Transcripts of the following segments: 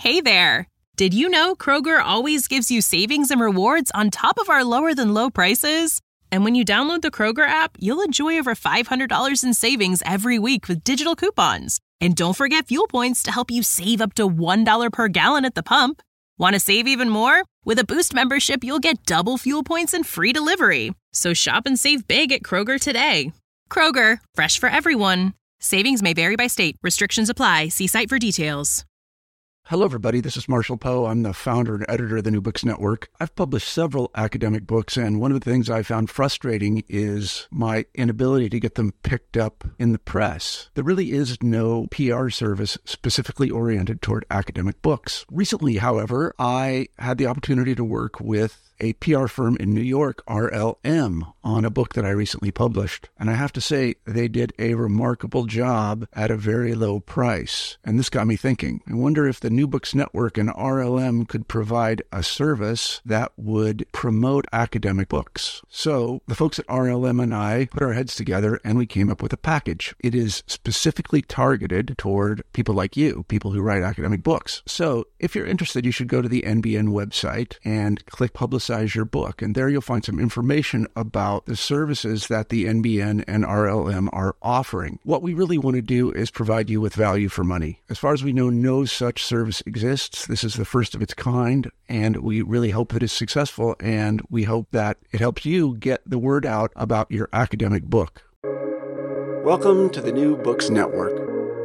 Hey there! Did you know Kroger always gives you savings and rewards on top of our lower-than-low prices? And when you download the Kroger app, you'll enjoy over $500 in savings every week with digital coupons. And don't forget fuel points to help you save up to $1 per gallon at the pump. Want to save even more? With a Boost membership, you'll get double fuel points and free delivery. So shop and save big at Kroger today. Kroger, fresh for everyone. Savings may vary by state. Restrictions apply. See site for details. Hello, everybody. This is Marshall Poe. I'm the founder and editor of the New Books Network. I've published several academic books, and one of the things I found frustrating is my inability to get them picked up in the press. There really is no PR service specifically oriented toward academic books. Recently, however, I had the opportunity to work with a PR firm in New York, RLM, on a book that I recently published. And I have to say, they did a remarkable job at a very low price. And this got me thinking. I wonder if the New Books Network and RLM could provide a service that would promote academic books. So the folks at RLM and I put our heads together and we came up with a package. It is specifically targeted toward people like you, people who write academic books. So if you're interested, you should go to the NBN website and click Publicize Your Book. And there you'll find some information about the services that the NBN and RLM are offering. What we really want to do is provide you with value for money. As far as we know, no such service exists. This is the first of its kind, and we really hope that it's successful, and we hope that it helps you get the word out about your academic book. Welcome to the New Books Network.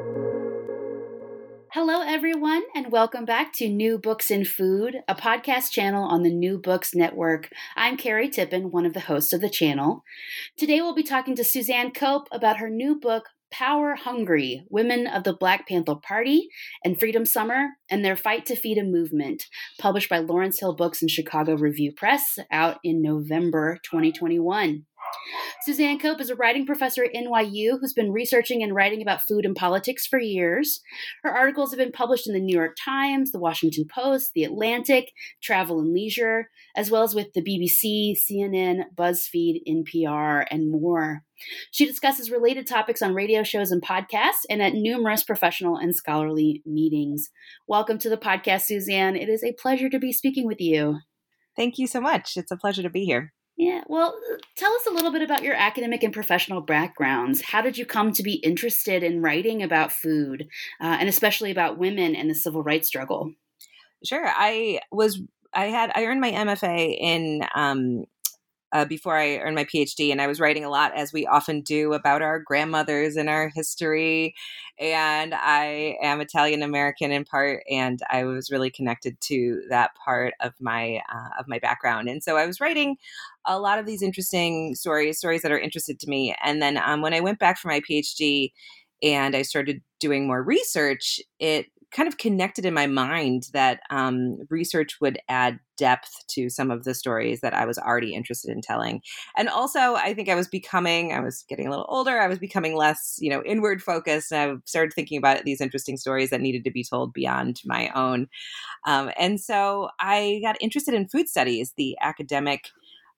Hello, everyone, and welcome back to New Books in Food, a podcast channel on the New Books Network. I'm Carrie Tippin, one of the hosts of the channel. Today, we'll be talking to Suzanne Cope about her new book, Power Hungry, Women of the Black Panther Party and Freedom Summer and Their Fight to Feed a Movement, published by Lawrence Hill Books and Chicago Review Press, out in November 2021. Suzanne Cope is a writing professor at NYU who's been researching and writing about food and politics for years. Her articles have been published in the New York Times, the Washington Post, the Atlantic, Travel and Leisure, as well as with the BBC, CNN, BuzzFeed, NPR, and more. She discusses related topics on radio shows and podcasts and at numerous professional and scholarly meetings. Welcome to the podcast, Suzanne. It is a pleasure to be speaking with you. Thank you so much. It's a pleasure to be here. Yeah, well, tell us a little bit about your academic and professional backgrounds. How did you come to be interested in writing about food, and especially about women and the civil rights struggle? Sure. I earned my MFA in before I earned my PhD, and I was writing a lot, as we often do, about our grandmothers and our history. And I am Italian American in part, and I was really connected to that part of my background. And so I was writing a lot of these interesting stories that are interested to me. And then when I went back for my PhD and I started doing more research, it kind of connected in my mind that research would add depth to some of the stories that I was already interested in telling. And also, I think I was getting a little older. I was becoming less, inward focused. And I started thinking about these interesting stories that needed to be told beyond my own. And so I got interested in food studies, the academic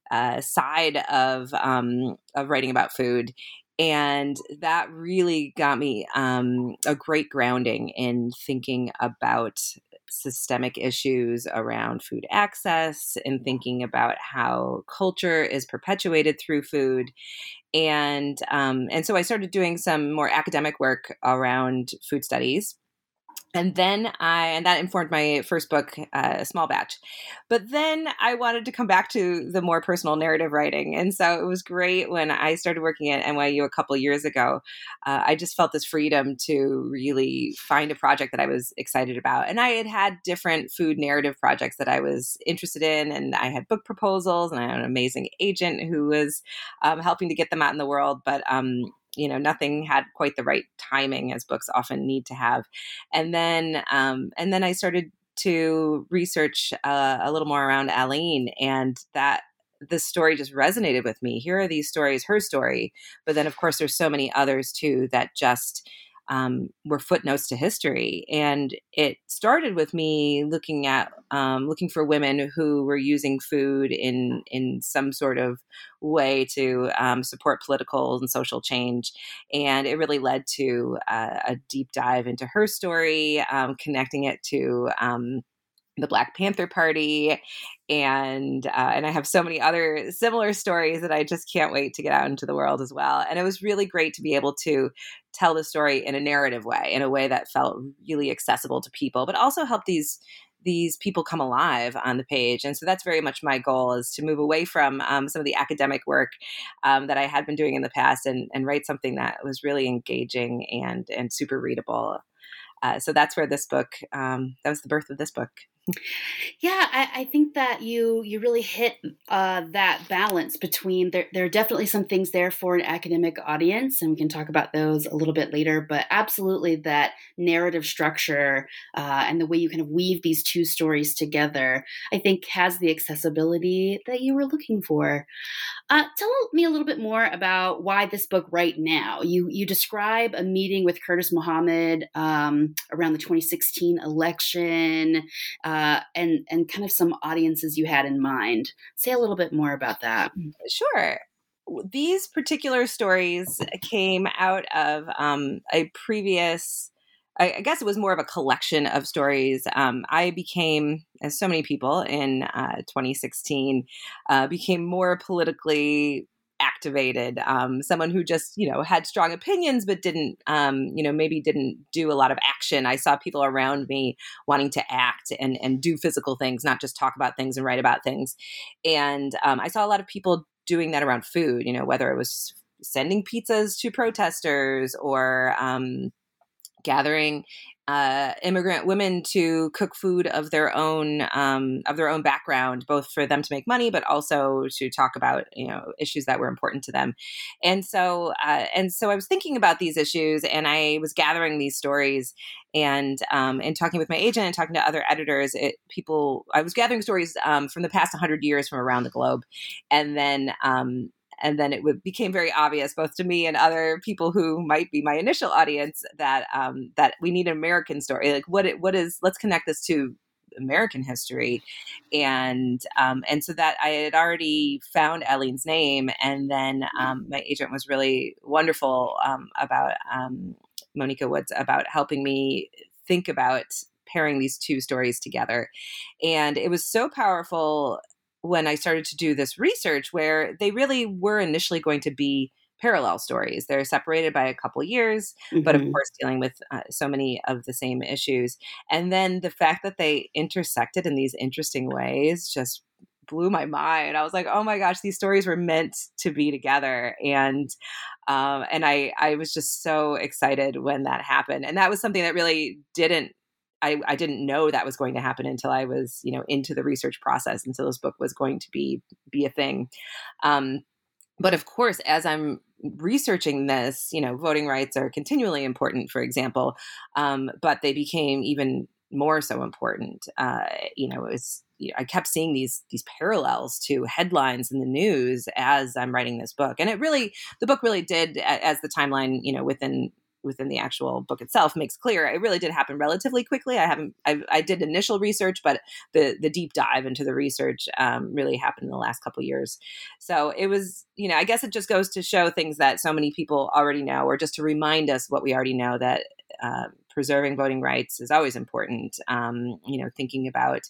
side of writing about food. And that really got me a great grounding in thinking about systemic issues around food access and thinking about how culture is perpetuated through food. And so I started doing some more academic work around food studies. And then that informed my first book, Small Batch. But then I wanted to come back to the more personal narrative writing. And so it was great when I started working at NYU a couple of years ago. I just felt this freedom to really find a project that I was excited about. And I had different food narrative projects that I was interested in. And I had book proposals, and I had an amazing agent who was helping to get them out in the world. But nothing had quite the right timing, as books often need to have. And then I started to research a little more around Aline, and that the story just resonated with me. Here are these stories, her story, but then of course there's so many others too that just were footnotes to history. And it started with me looking for women who were using food in some sort of way to support political and social change. And it really led to a deep dive into her story, connecting it to the Black Panther Party, and I have so many other similar stories that I just can't wait to get out into the world as well. And it was really great to be able to tell the story in a narrative way, in a way that felt really accessible to people, but also help these people come alive on the page. And so that's very much my goal, is to move away from some of the academic work that I had been doing in the past, and write something that was really engaging and super readable. So that's where this book, that was the birth of this book. Yeah, I think that you really hit that balance between there are definitely some things there for an academic audience, and we can talk about those a little bit later, but absolutely that narrative structure and the way you kind of weave these two stories together, I think has the accessibility that you were looking for. Tell me a little bit more about why this book right now. You describe a meeting with Curtis Mohammed around the 2016 election, and kind of some audiences you had in mind. Say a little bit more about that. Sure. These particular stories came out of a previous, I guess it was more of a collection of stories. I became, as so many people in 2016, became more politically activated, someone who just, had strong opinions, but didn't, maybe didn't do a lot of action. I saw people around me wanting to act and do physical things, not just talk about things and write about things. And I saw a lot of people doing that around food, whether it was sending pizzas to protesters or gathering immigrant women to cook food of their own background, both for them to make money, but also to talk about issues that were important to them. And so I was thinking about these issues, and I was gathering these stories, and talking with my agent and talking to other editors. I was gathering stories from the past 100 years from around the globe, and then it became very obvious, both to me and other people who might be my initial audience, that we need an American story. Like, what is? Let's connect this to American history, and so that I had already found Eileen's name, and then my agent was really wonderful about Monica Woods, about helping me think about pairing these two stories together, and it was so powerful when I started to do this research, where they really were initially going to be parallel stories. They're separated by a couple years, but of course dealing with so many of the same issues. And then the fact that they intersected in these interesting ways just blew my mind. I was like, oh my gosh, these stories were meant to be together. And I was just so excited when that happened. And that was something that really I didn't know that was going to happen until I was, into the research process, until this book was going to be a thing. But of course, as I'm researching this, voting rights are continually important, for example, but they became even more so important. I kept seeing these parallels to headlines in the news as I'm writing this book, and the book really did, as the timeline, within the actual book itself makes clear, it really did happen relatively quickly. I did initial research, but the deep dive into the research really happened in the last couple of years. So it was, I guess it just goes to show things that so many people already know, or just to remind us what we already know, that preserving voting rights is always important. Thinking about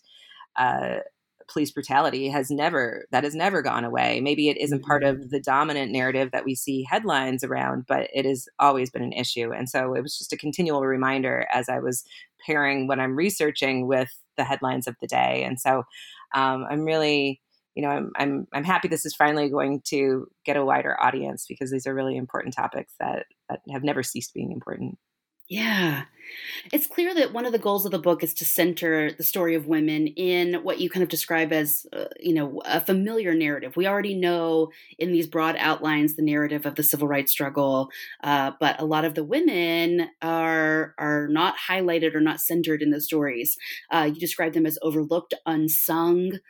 police brutality has never gone away. Maybe it isn't part of the dominant narrative that we see headlines around, but it has always been an issue. And so it was just a continual reminder as I was pairing what I'm researching with the headlines of the day. And so I'm really, I'm happy this is finally going to get a wider audience, because these are really important topics that have never ceased being important. Yeah. It's clear that one of the goals of the book is to center the story of women in what you kind of describe as, a familiar narrative. We already know in these broad outlines the narrative of the civil rights struggle, but a lot of the women are not highlighted or not centered in the stories. You describe them as overlooked, unsung.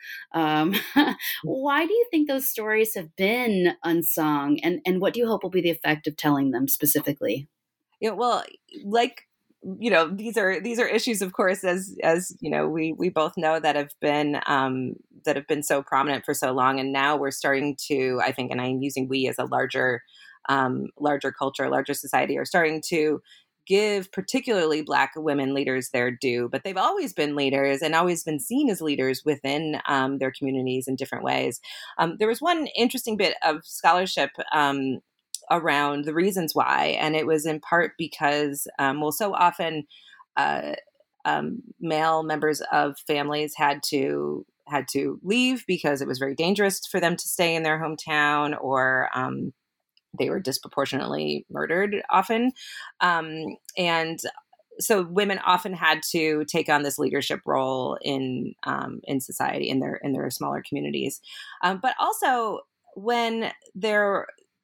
Why do you think those stories have been unsung, and what do you hope will be the effect of telling them specifically? Well, like, these are issues, of course, as we both know, that have been so prominent for so long, and now we're starting to, I think, and I'm using we as a larger culture, larger society, are starting to give particularly Black women leaders their due. But they've always been leaders and always been seen as leaders within their communities in different ways. There was one interesting bit of scholarship around the reasons why, and it was in part because, so often male members of families had to leave because it was very dangerous for them to stay in their hometown, or they were disproportionately murdered often. And so women often had to take on this leadership role in society, in their smaller communities. But also when there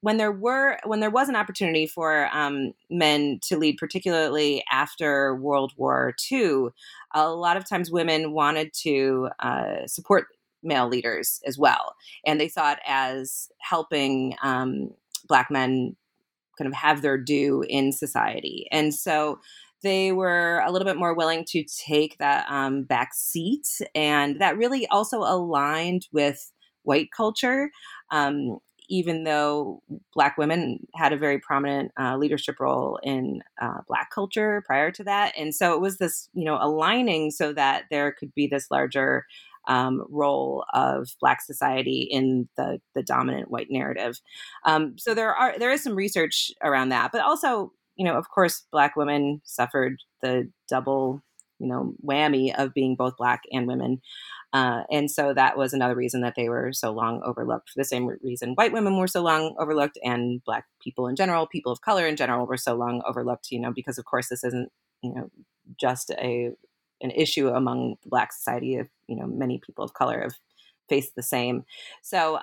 was an opportunity for men to lead, particularly after World War II, a lot of times women wanted to support male leaders as well. And they saw it as helping Black men kind of have their due in society. And so they were a little bit more willing to take that back seat. And that really also aligned with white culture, even though Black women had a very prominent leadership role in Black culture prior to that. And so it was this, aligning so that there could be this larger role of Black society in the dominant white narrative. So there is some research around that, but also, of course, Black women suffered the double, whammy of being both Black and women. And so that was another reason that they were so long overlooked. For the same reason white women were so long overlooked, and Black people in general, people of color in general, were so long overlooked, because of course this isn't, just an issue among the Black society. Of many people of color have faced the same. So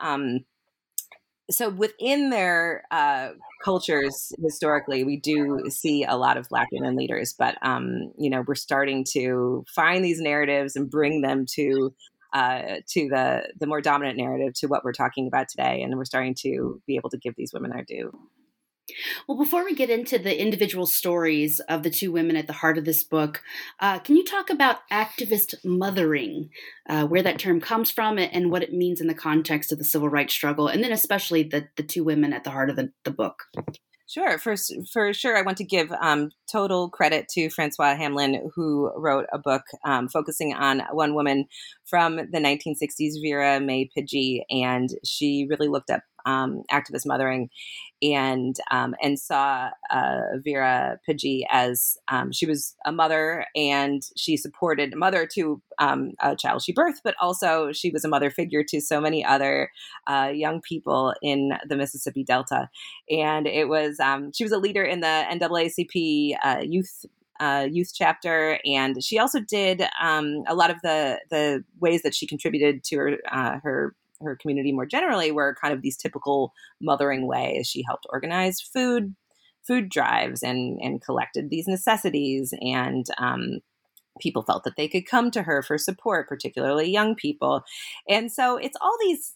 so within their cultures historically, we do see a lot of Black women leaders, but we're starting to find these narratives and bring them to the more dominant narrative, to what we're talking about today, and we're starting to be able to give these women their due. Well, before we get into the individual stories of the two women at the heart of this book, can you talk about activist mothering, where that term comes from and what it means in the context of the civil rights struggle, and then especially the two women at the heart of the book? Sure. For sure, I want to give total credit to Francois Hamlin, who wrote a book focusing on one woman from the 1960s, Vera Mae Pidgey, and she really looked up activist mothering and saw Vera Pidgey as she was a mother, and she supported a mother to a child she birthed, but also she was a mother figure to so many other young people in the Mississippi Delta. And it was she was a leader in the NAACP youth chapter, and she also did a lot of the ways that she contributed to her community more generally were kind of these typical mothering ways. She helped organize food drives and collected these necessities, and people felt that they could come to her for support, particularly young people. And so it's all these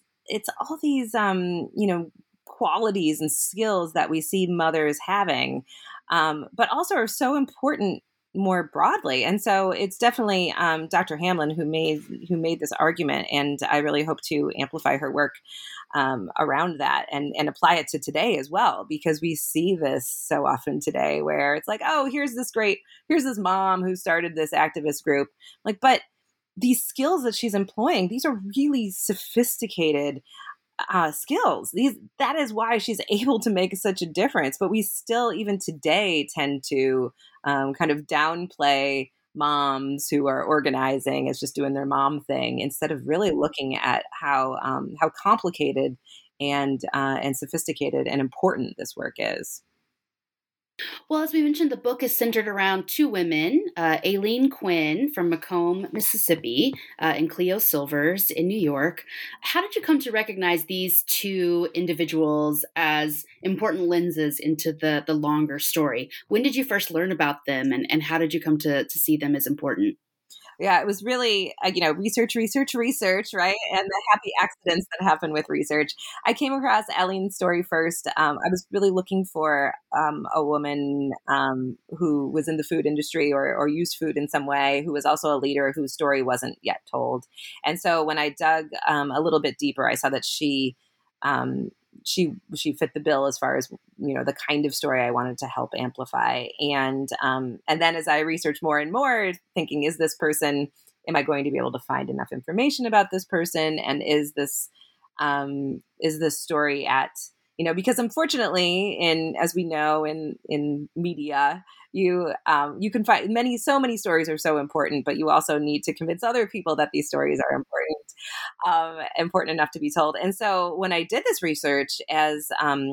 qualities and skills that we see mothers having, but also are so important more broadly. And so it's definitely Dr. Hamlin who made this argument, and I really hope to amplify her work around that and apply it to today as well, because we see this so often today where it's like, oh, here's this mom who started this activist group, but these skills that she's employing, these are really sophisticated skills. That is why she's able to make such a difference. But we still, even today, tend to kind of downplay moms who are organizing as just doing their mom thing, instead of really looking at how complicated and sophisticated and important this work is. Well, as we mentioned, the book is centered around two women, Aileen Quinn from Macomb, Mississippi, and Cleo Silvers in New York. How did you come to recognize these two individuals as important lenses into the longer story? When did you first learn about them, and how did you come to see them as important? Yeah, it was really, research, right? And the happy accidents that happen with research. I came across Eileen's story first. I was really looking for a woman who was in the food industry or used food in some way, who was also a leader whose story wasn't yet told. And so when I dug a little bit deeper, I saw that she fit the bill as far as, the kind of story I wanted to help amplify. And then as I researched more and more, thinking, am I going to be able to find enough information about this person? And is this story at, because unfortunately as we know in media, you can find so many stories are so important, but you also need to convince other people that these stories are important enough to be told. And so when I did this research, as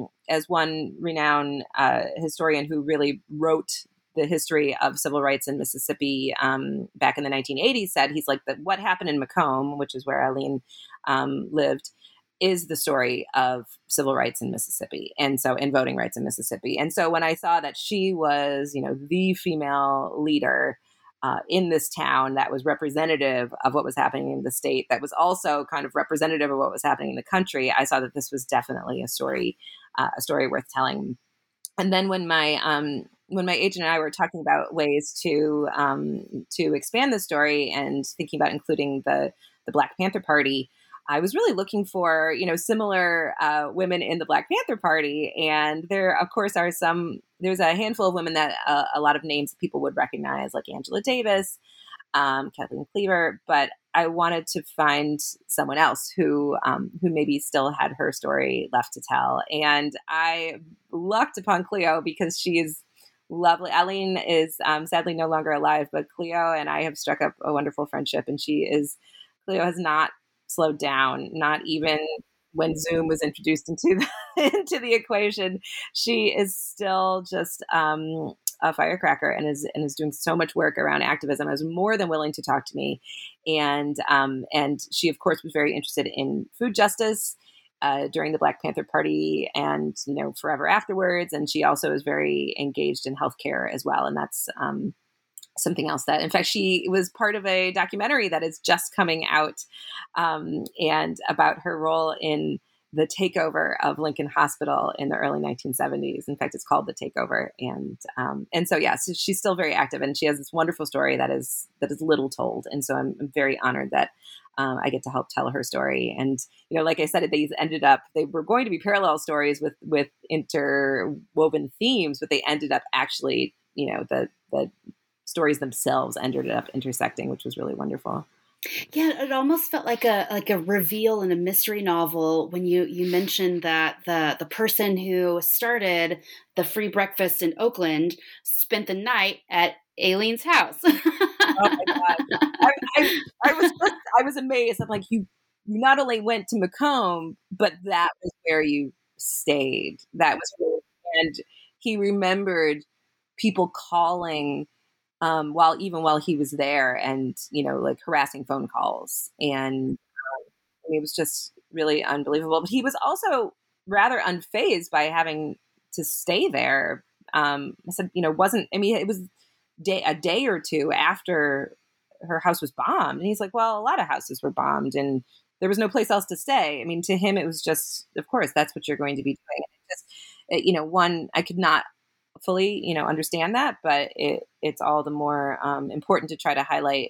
one renowned historian who really wrote the history of civil rights in Mississippi back in the 1980s said, he's like, what happened in Macomb, which is where Eileen lived, is the story of civil rights in Mississippi, and voting rights in Mississippi. And so when I saw that she was, the female leader in this town that was representative of what was happening in the state, that was also kind of representative of what was happening in the country, I saw that this was definitely a story worth telling. And then when my agent and I were talking about ways to expand the story and thinking about including the Black Panther Party, I was really looking for, similar women in the Black Panther Party. And there, of course, there's a handful of women that a lot of names people would recognize, like Angela Davis, Kathleen Cleaver. But I wanted to find someone else who maybe still had her story left to tell. And I lucked upon Cleo because she is lovely. Eileen is sadly no longer alive, but Cleo and I have struck up a wonderful friendship. And Cleo has not slowed down, not even when Zoom was introduced into the equation. She is still just a firecracker and is doing so much work around activism. I was more than willing to talk to me, and she of course was very interested in food justice during the Black Panther Party and forever afterwards. And she also is very engaged in healthcare as well, and that's something else that, in fact, she was part of a documentary that is just coming out and about her role in the takeover of Lincoln Hospital in the early 1970s. In fact, it's called The Takeover. And so she's still very active, and she has this wonderful story that is little told. And so I'm very honored that I get to help tell her story. And, like I said, they were going to be parallel stories with interwoven themes, but they ended up actually, the stories themselves ended up intersecting, which was really wonderful. Yeah, it almost felt like a reveal in a mystery novel when you mentioned that the person who started the free breakfast in Oakland spent the night at Aileen's house. Oh my God. I was amazed. I'm like, you not only went to Macomb, but that was where you stayed. That was really, and he remembered people calling while he was there, and like harassing phone calls, and it was just really unbelievable. But he was also rather unfazed by having to stay there. I said, it was a day or two after her house was bombed, and he's like, well, a lot of houses were bombed, and there was no place else to stay. I mean, to him, it was just, of course, that's what you're going to be doing. Just, I could not fully, understand that, but it's all the more important to try to highlight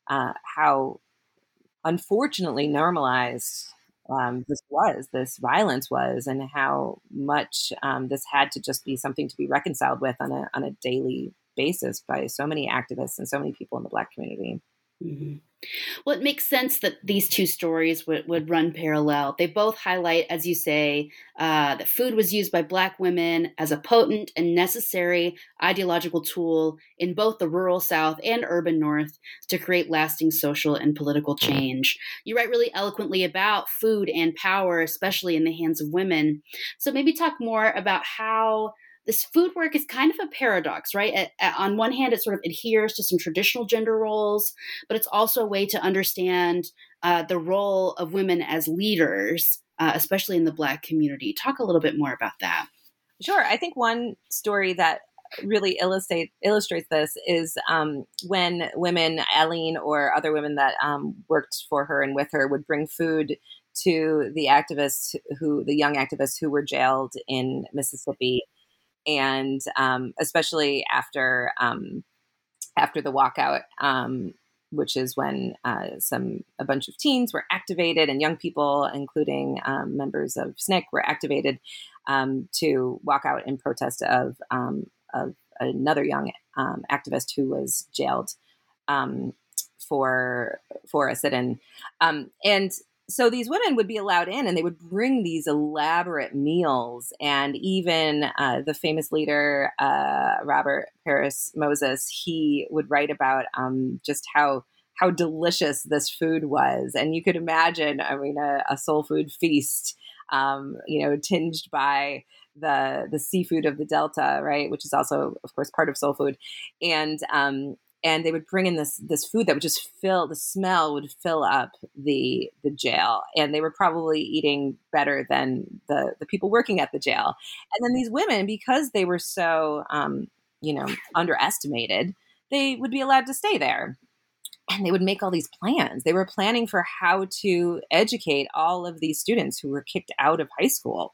how unfortunately normalized this violence was, and how much this had to just be something to be reconciled with on a daily basis by so many activists and so many people in the Black community. Mm-hmm. Well, it makes sense that these two stories would run parallel. They both highlight, as you say, that food was used by Black women as a potent and necessary ideological tool in both the rural South and urban North to create lasting social and political change. You write really eloquently about food and power, especially in the hands of women. So maybe talk more about how this food work is kind of a paradox, right? On one hand, it sort of adheres to some traditional gender roles, but it's also a way to understand the role of women as leaders, especially in the Black community. Talk a little bit more about that. Sure. I think one story that really illustrates this is when women, Eileen or other women that worked for her and with her, would bring food to the young activists who were jailed in Mississippi, and especially after the walkout, which is when a bunch of teens were activated and young people, including members of SNCC, were activated to walk out in protest of another young activist who was jailed for a sit-in. And so these women would be allowed in, and they would bring these elaborate meals. And even the famous leader, Robert Parris Moses, he would write about just how delicious this food was. And you could imagine, I mean, a soul food feast, tinged by the seafood of the Delta, right, which is also, of course, part of soul food. And they would bring in this food that would just the smell would fill up the jail. And they were probably eating better than the people working at the jail. And then these women, because they were so, underestimated, they would be allowed to stay there. And they would make all these plans. They were planning for how to educate all of these students who were kicked out of high school,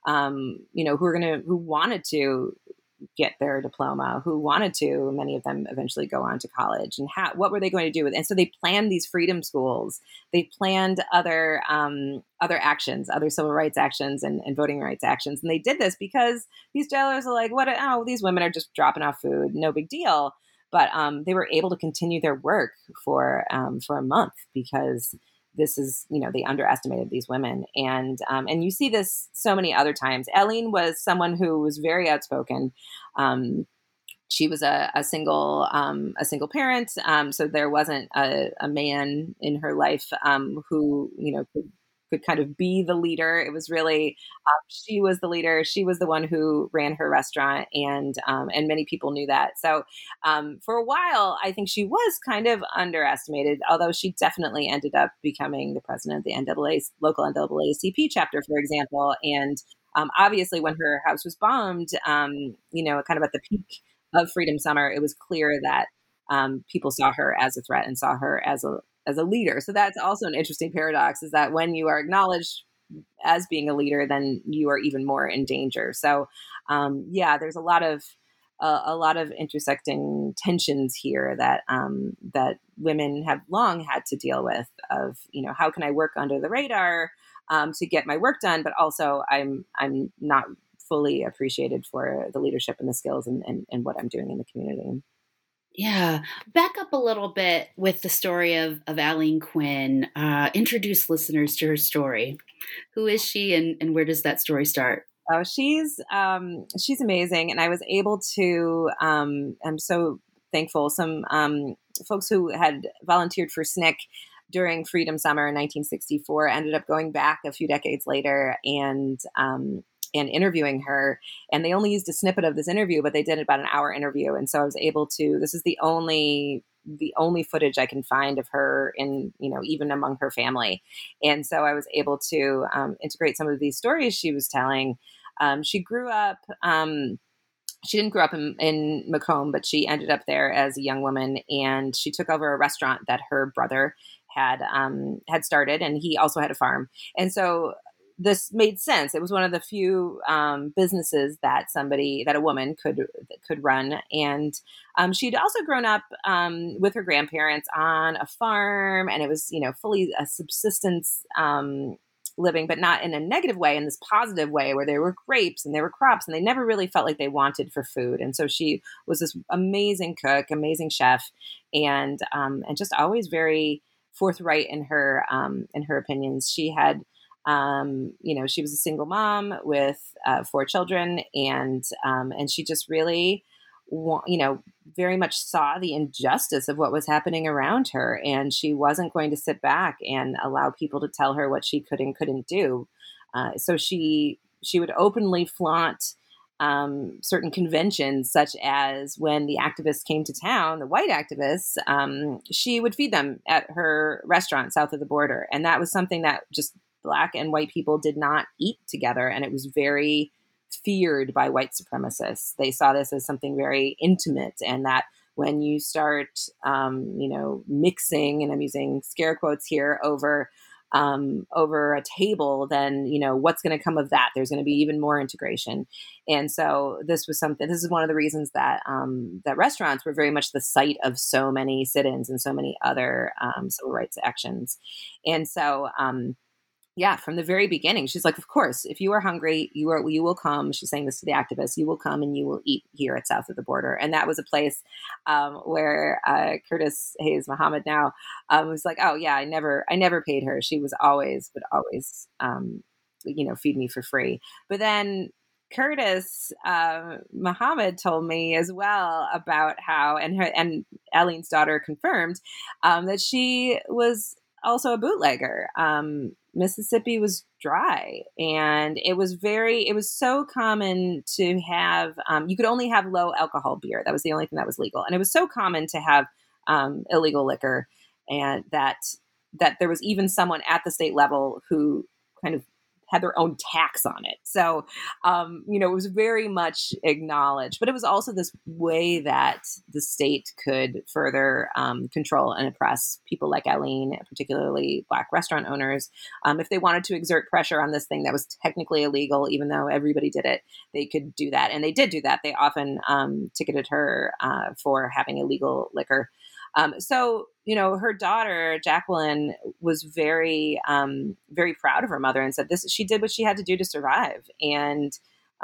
who wanted to get their diploma, who wanted to, many of them eventually go on to college, and what were they going to do with it? And so they planned these freedom schools. They planned other actions, other civil rights actions and voting rights actions. And they did this because these jailers are like, these women are just dropping off food, no big deal. But they were able to continue their work for a month because this is, they underestimated these women. And you see this so many other times. Eileen was someone who was very outspoken. She was a single parent. So there wasn't a man in her life who, could kind of be the leader. It was really, she was the leader. She was the one who ran her restaurant, and many people knew that. So for a while, I think she was kind of underestimated, although she definitely ended up becoming the president of the local NAACP chapter, for example. And obviously when her house was bombed, kind of at the peak of Freedom Summer, it was clear that people saw her as a threat and saw her as a leader. So that's also an interesting paradox, is that when you are acknowledged as being a leader, then you are even more in danger. So there's a lot of intersecting tensions here that women have long had to deal with, of, how can I work under the radar to get my work done, but also I'm not fully appreciated for the leadership and the skills and what I'm doing in the community. Yeah. Back up a little bit with the story of Eileen Quinn. Introduce listeners to her story. Who is she, and where does that story start? Oh, she's amazing. And I was able to, I'm so thankful, some folks who had volunteered for SNCC during Freedom Summer in 1964 ended up going back a few decades later and interviewing her. And they only used a snippet of this interview, but they did about an hour interview. And so I was able to, this is the only footage I can find of her in, even among her family. And so I was able to integrate some of these stories she was telling. She grew up, she didn't grow up in Macomb, but she ended up there as a young woman, and she took over a restaurant that her brother had started, and he also had a farm. And so this made sense. It was one of the few businesses that a woman could run. And she'd also grown up with her grandparents on a farm, and it was, fully a subsistence living, but not in a negative way, in this positive way where there were grapes and there were crops, and they never really felt like they wanted for food. And so she was this amazing cook, amazing chef, and just always very forthright in her opinions. She had, she was a single mom with 4 children, and she just really, very much saw the injustice of what was happening around her, and she wasn't going to sit back and allow people to tell her what she could and couldn't do. So she would openly flaunt certain conventions, such as when the activists came to town, the white activists, she would feed them at her restaurant south of the border, and that was something that just Black and white people did not eat together. And it was very most feared by white supremacists. They saw this as something very intimate, and that when you start, mixing, and I'm using scare quotes here, over a table, then, what's going to come of that? There's going to be even more integration. And so this is one of the reasons that, that restaurants were very much the site of so many sit-ins and so many other civil rights actions. And so, from the very beginning, she's like, of course, if you are hungry, you will come. She's saying this to the activists. You will come and you will eat here at South of the Border. And that was a place where Curtis Hayes Muhammad now was like, oh yeah, I never paid her. She would always feed me for free. But then Curtis Muhammad told me as well about how, and Eileen's daughter confirmed that she was also a bootlegger. Mississippi was dry, and it was so common to have, you could only have low alcohol beer. That was the only thing that was legal. And it was so common to have illegal liquor, and that there was even someone at the state level who kind of had their own tax on it. So, it was very much acknowledged, but it was also this way that the state could further control and oppress people like Eileen, particularly Black restaurant owners. If they wanted to exert pressure on this thing that was technically illegal, even though everybody did it, they could do that. And they did do that. They often ticketed her for having illegal liquor. So, her daughter, Jacqueline, was very, very proud of her mother and said she did what she had to do to survive. And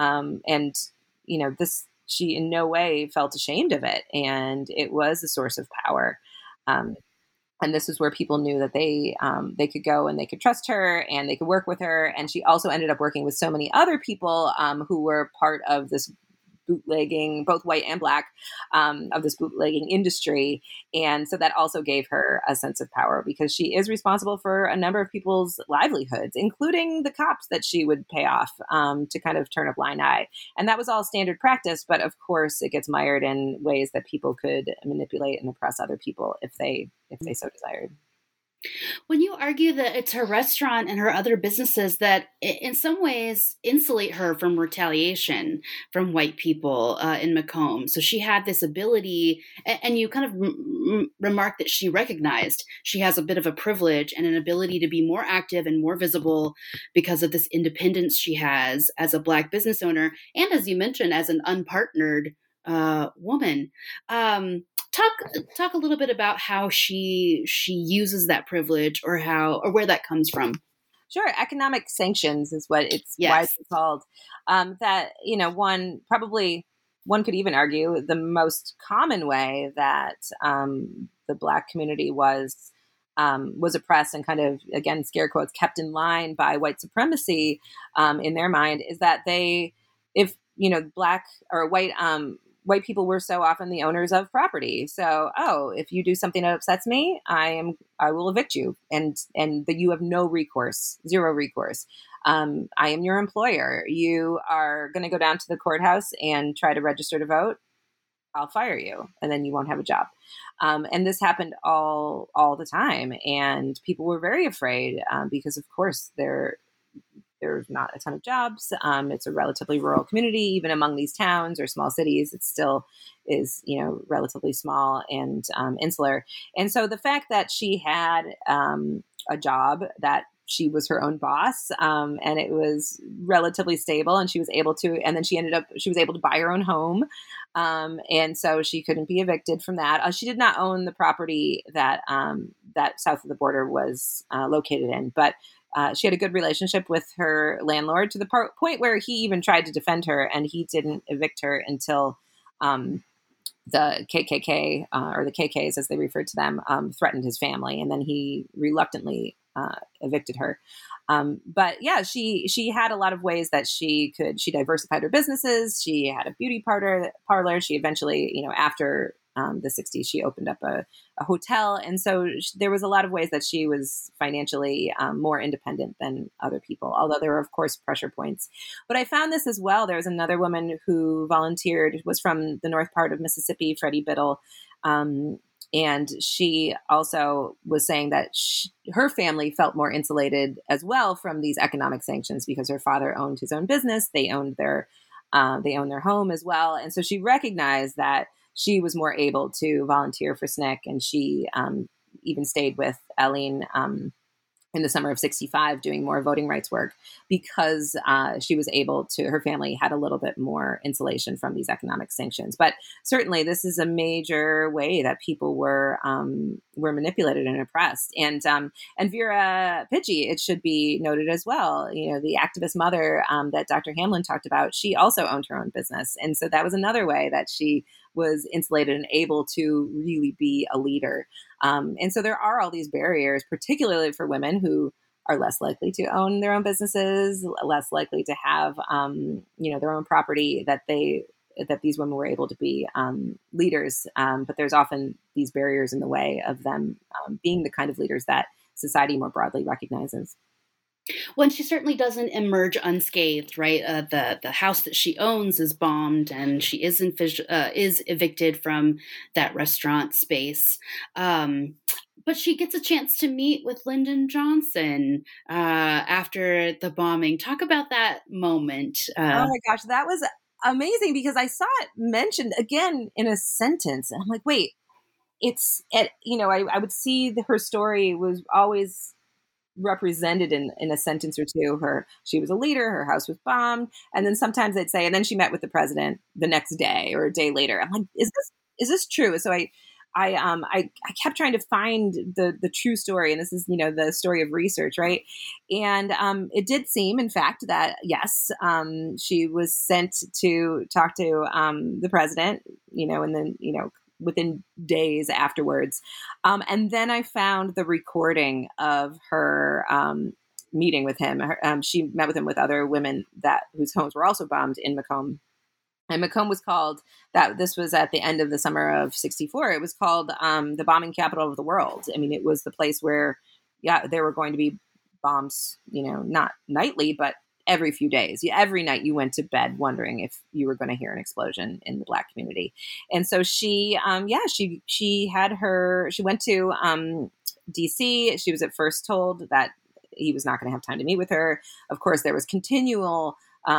she in no way felt ashamed of it. And it was a source of power. And this is where people knew that they could go and they could trust her and they could work with her. And she also ended up working with so many other people who were part of this bootlegging, both white and Black, of this bootlegging industry. And so that also gave her a sense of power, because she is responsible for a number of people's livelihoods, including the cops that she would pay off to kind of turn a blind eye. And that was all standard practice. But of course, it gets mired in ways that people could manipulate and oppress other people if they so desired. When you argue that it's her restaurant and her other businesses that in some ways insulate her from retaliation from white people in Macomb. So she had this ability, and you kind of remark that she recognized she has a bit of a privilege and an ability to be more active and more visible because of this independence she has as a Black business owner. And as you mentioned, as an unpartnered woman. Talk a little bit about how she uses that privilege, or where that comes from. Sure, economic sanctions is what it's widely called. That one could even argue the most common way that the Black community was oppressed and kind of, again, scare quotes, kept in line by white supremacy in their mind, is that Black or white people were so often the owners of property. So, if you do something that upsets me, I will evict you, and that you have no recourse, zero recourse. I am your employer. You are going to go down to the courthouse and try to register to vote. I'll fire you, and then you won't have a job. And this happened all the time, and people were very afraid because, of course, there's not a ton of jobs. It's a relatively rural community. Even among these towns or small cities, it still is, relatively small and insular. And so the fact that she had a job, that she was her own boss, and it was relatively stable, and she was able to, and then she was able to buy her own home. And so she couldn't be evicted from that. She did not own the property that South of the Border was located in, but she had a good relationship with her landlord, to the point where he even tried to defend her, and he didn't evict her until the KKK, or the KKs as they referred to them, threatened his family, and then he reluctantly evicted her. But yeah, she had a lot of ways that she diversified her businesses. She had a beauty parlor. She eventually, after the 60s, she opened up a hotel. And so there was a lot of ways that she was financially more independent than other people, although there were, of course, pressure points. But I found this as well. There was another woman who volunteered, was from the north part of Mississippi, Freddie Biddle. And she also was saying that her family felt more insulated as well from these economic sanctions, because her father owned his own business. They owned their They own their home as well. And so she recognized that she was more able to volunteer for SNCC, and she even stayed with Eileen in the summer of 65 doing more voting rights work because she was able to, her family had a little bit more insulation from these economic sanctions. But certainly this is a major way that people were manipulated and oppressed. And Vera Pidgey, it should be noted as well, you know, the activist mother that Dr. Hamlin talked about, she also owned her own business. And so that was another way that she was insulated and able to really be a leader. And so there are all these barriers, particularly for women who are less likely to own their own businesses, less likely to have, their own property that these women were able to be leaders. But there's often these barriers in the way of them being the kind of leaders that society more broadly recognizes. Well, and she certainly doesn't emerge unscathed, right? The house that she owns is bombed, and she is evicted from that restaurant space. But she gets a chance to meet with Lyndon Johnson after the bombing. Talk about that moment. Oh my gosh, that was amazing because I saw it mentioned again in a sentence, and I'm like, wait, I would see her story was always represented in a sentence or two. She was a leader, her house was bombed, and then sometimes they'd say, and then she met with the president the next day or a day later. I'm like, is this true? So I kept trying to find the true story, and this is the story of research, right? And it did seem, in fact, that yes, she was sent to talk to the president, and then within days afterwards. And then I found the recording of her meeting with him. She met with him with other women whose homes were also bombed in Macomb. And Macomb was called that. This was at the end of the summer of 64. It was called the bombing capital of the world. I mean, it was the place where, there were going to be bombs, not nightly, but every few days. Every night you went to bed wondering if you were going to hear an explosion in the Black community. And so she went to DC. She was at first told that he was not going to have time to meet with her. Of course, there was continual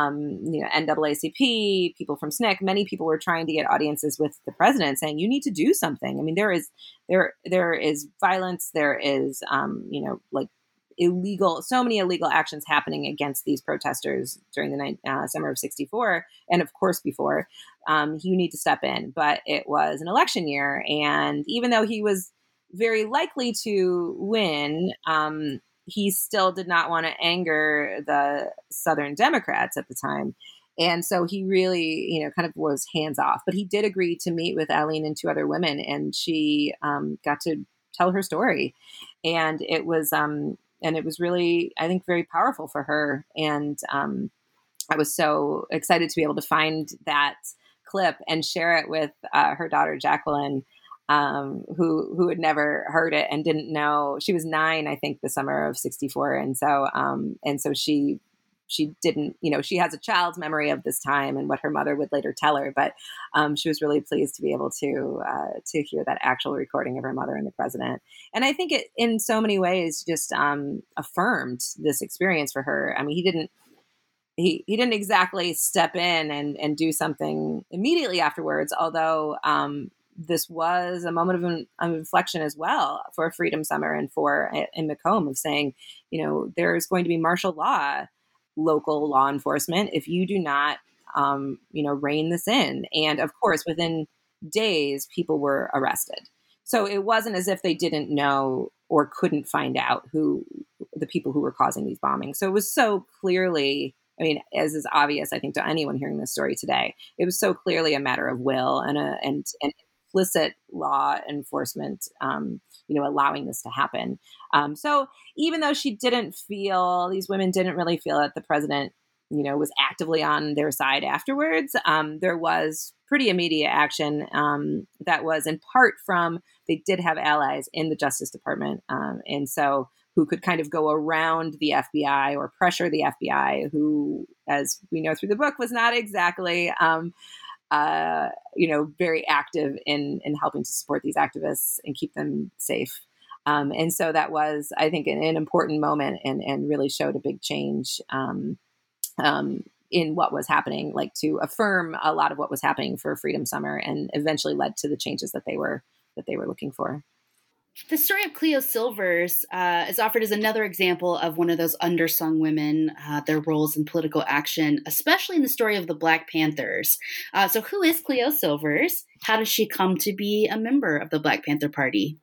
NAACP, people from SNCC, many people were trying to get audiences with the president saying, you need to do something. I mean, there is violence. There is, so many illegal actions happening against these protesters during the summer of 64. And of course, before, you need to step in. But it was an election year. And even though he was very likely to win, he still did not want to anger the Southern Democrats at the time. And so he really, kind of was hands off. But he did agree to meet with Eileen and two other women. And she got to tell her story. And it was really, I think, very powerful for her. And I was so excited to be able to find that clip and share it with her daughter, Jacqueline, who had never heard it and didn't know. She was 9, I think, the summer of 64. And so she didn't, she has a child's memory of this time and what her mother would later tell her. But she was really pleased to be able to hear that actual recording of her mother and the president. And I think it, in so many ways, just affirmed this experience for her. I mean, he didn't exactly step in and do something immediately afterwards, although this was a moment of inflection as well for Freedom Summer and in Macomb, of saying, there's going to be martial law, local law enforcement, if you do not, rein this in. And of course, within days, people were arrested. So it wasn't as if they didn't know or couldn't find out who the people who were causing these bombings. So it was so clearly, as is obvious, I think, to anyone hearing this story today, it was so clearly a matter of will and implicit law enforcement, allowing this to happen. So even though these women didn't really feel that the president, was actively on their side afterwards, there was pretty immediate action that was in part from, they did have allies in the Justice Department. And so who could kind of go around the FBI or pressure the FBI, who, as we know through the book, was not exactly very active in helping to support these activists and keep them safe. And so that was, I think, an important moment and really showed a big change in what was happening, like to affirm a lot of what was happening for Freedom Summer, and eventually led to the changes that they were looking for. The story of Cleo Silvers is offered as another example of one of those undersung women, their roles in political action, especially in the story of the Black Panthers. So who is Cleo Silvers? How does she come to be a member of the Black Panther Party?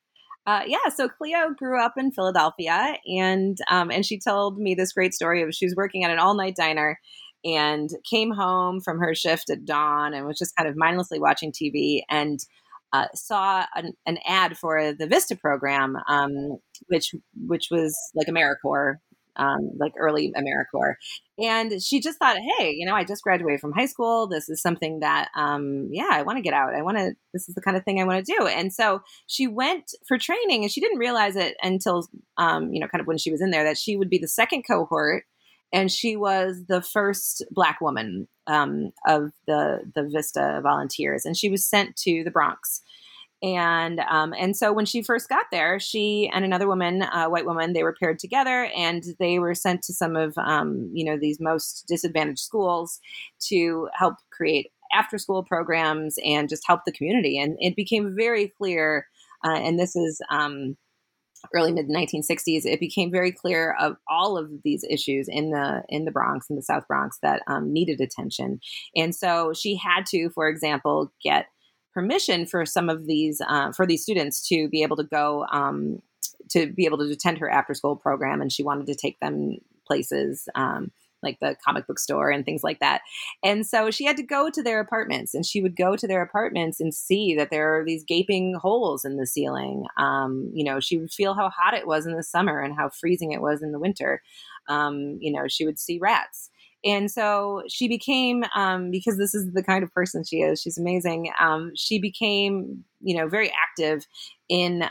So Cleo grew up in Philadelphia, and she told me this great story of she was working at an all-night diner and came home from her shift at dawn and was just kind of mindlessly watching TV and saw an ad for the Vista program, which was like AmeriCorps, like early AmeriCorps. And she just thought, hey, I just graduated from high school. This is something that, I want to get out. This is the kind of thing I want to do. And so she went for training, and she didn't realize it until, kind of when she was in there, that she would be the second cohort. And she was the first Black woman of the Vista volunteers. And she was sent to the Bronx. And so when she first got there, she and another woman, a white woman, they were paired together, and they were sent to some of, these most disadvantaged schools to help create after-school programs and just help the community. And it became very clear, and this is early mid 1960s, it became very clear of all of these issues in the Bronx, in the South Bronx, that needed attention. And so she had to, for example, get permission for some of these for these students to be able to go to be able to attend her after school program, and she wanted to take them places like the comic book store and things like that. And so she had to go to their apartments, and she would go to their apartments and see that there are these gaping holes in the ceiling. She would feel how hot it was in the summer and how freezing it was in the winter. She would see rats. And so she became, because this is the kind of person she is, she's amazing. She became, very active in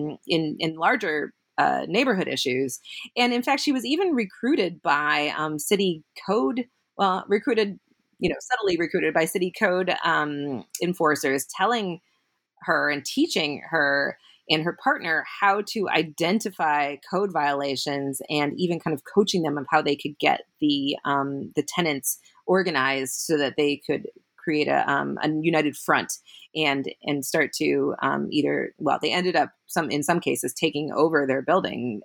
larger neighborhood issues. And in fact, she was even recruited by city code, subtly recruited by city code enforcers, telling her and teaching her and her partner how to identify code violations, and even kind of coaching them of how they could get the tenants organized so that they could create a united front and start to they ended up in some cases taking over their building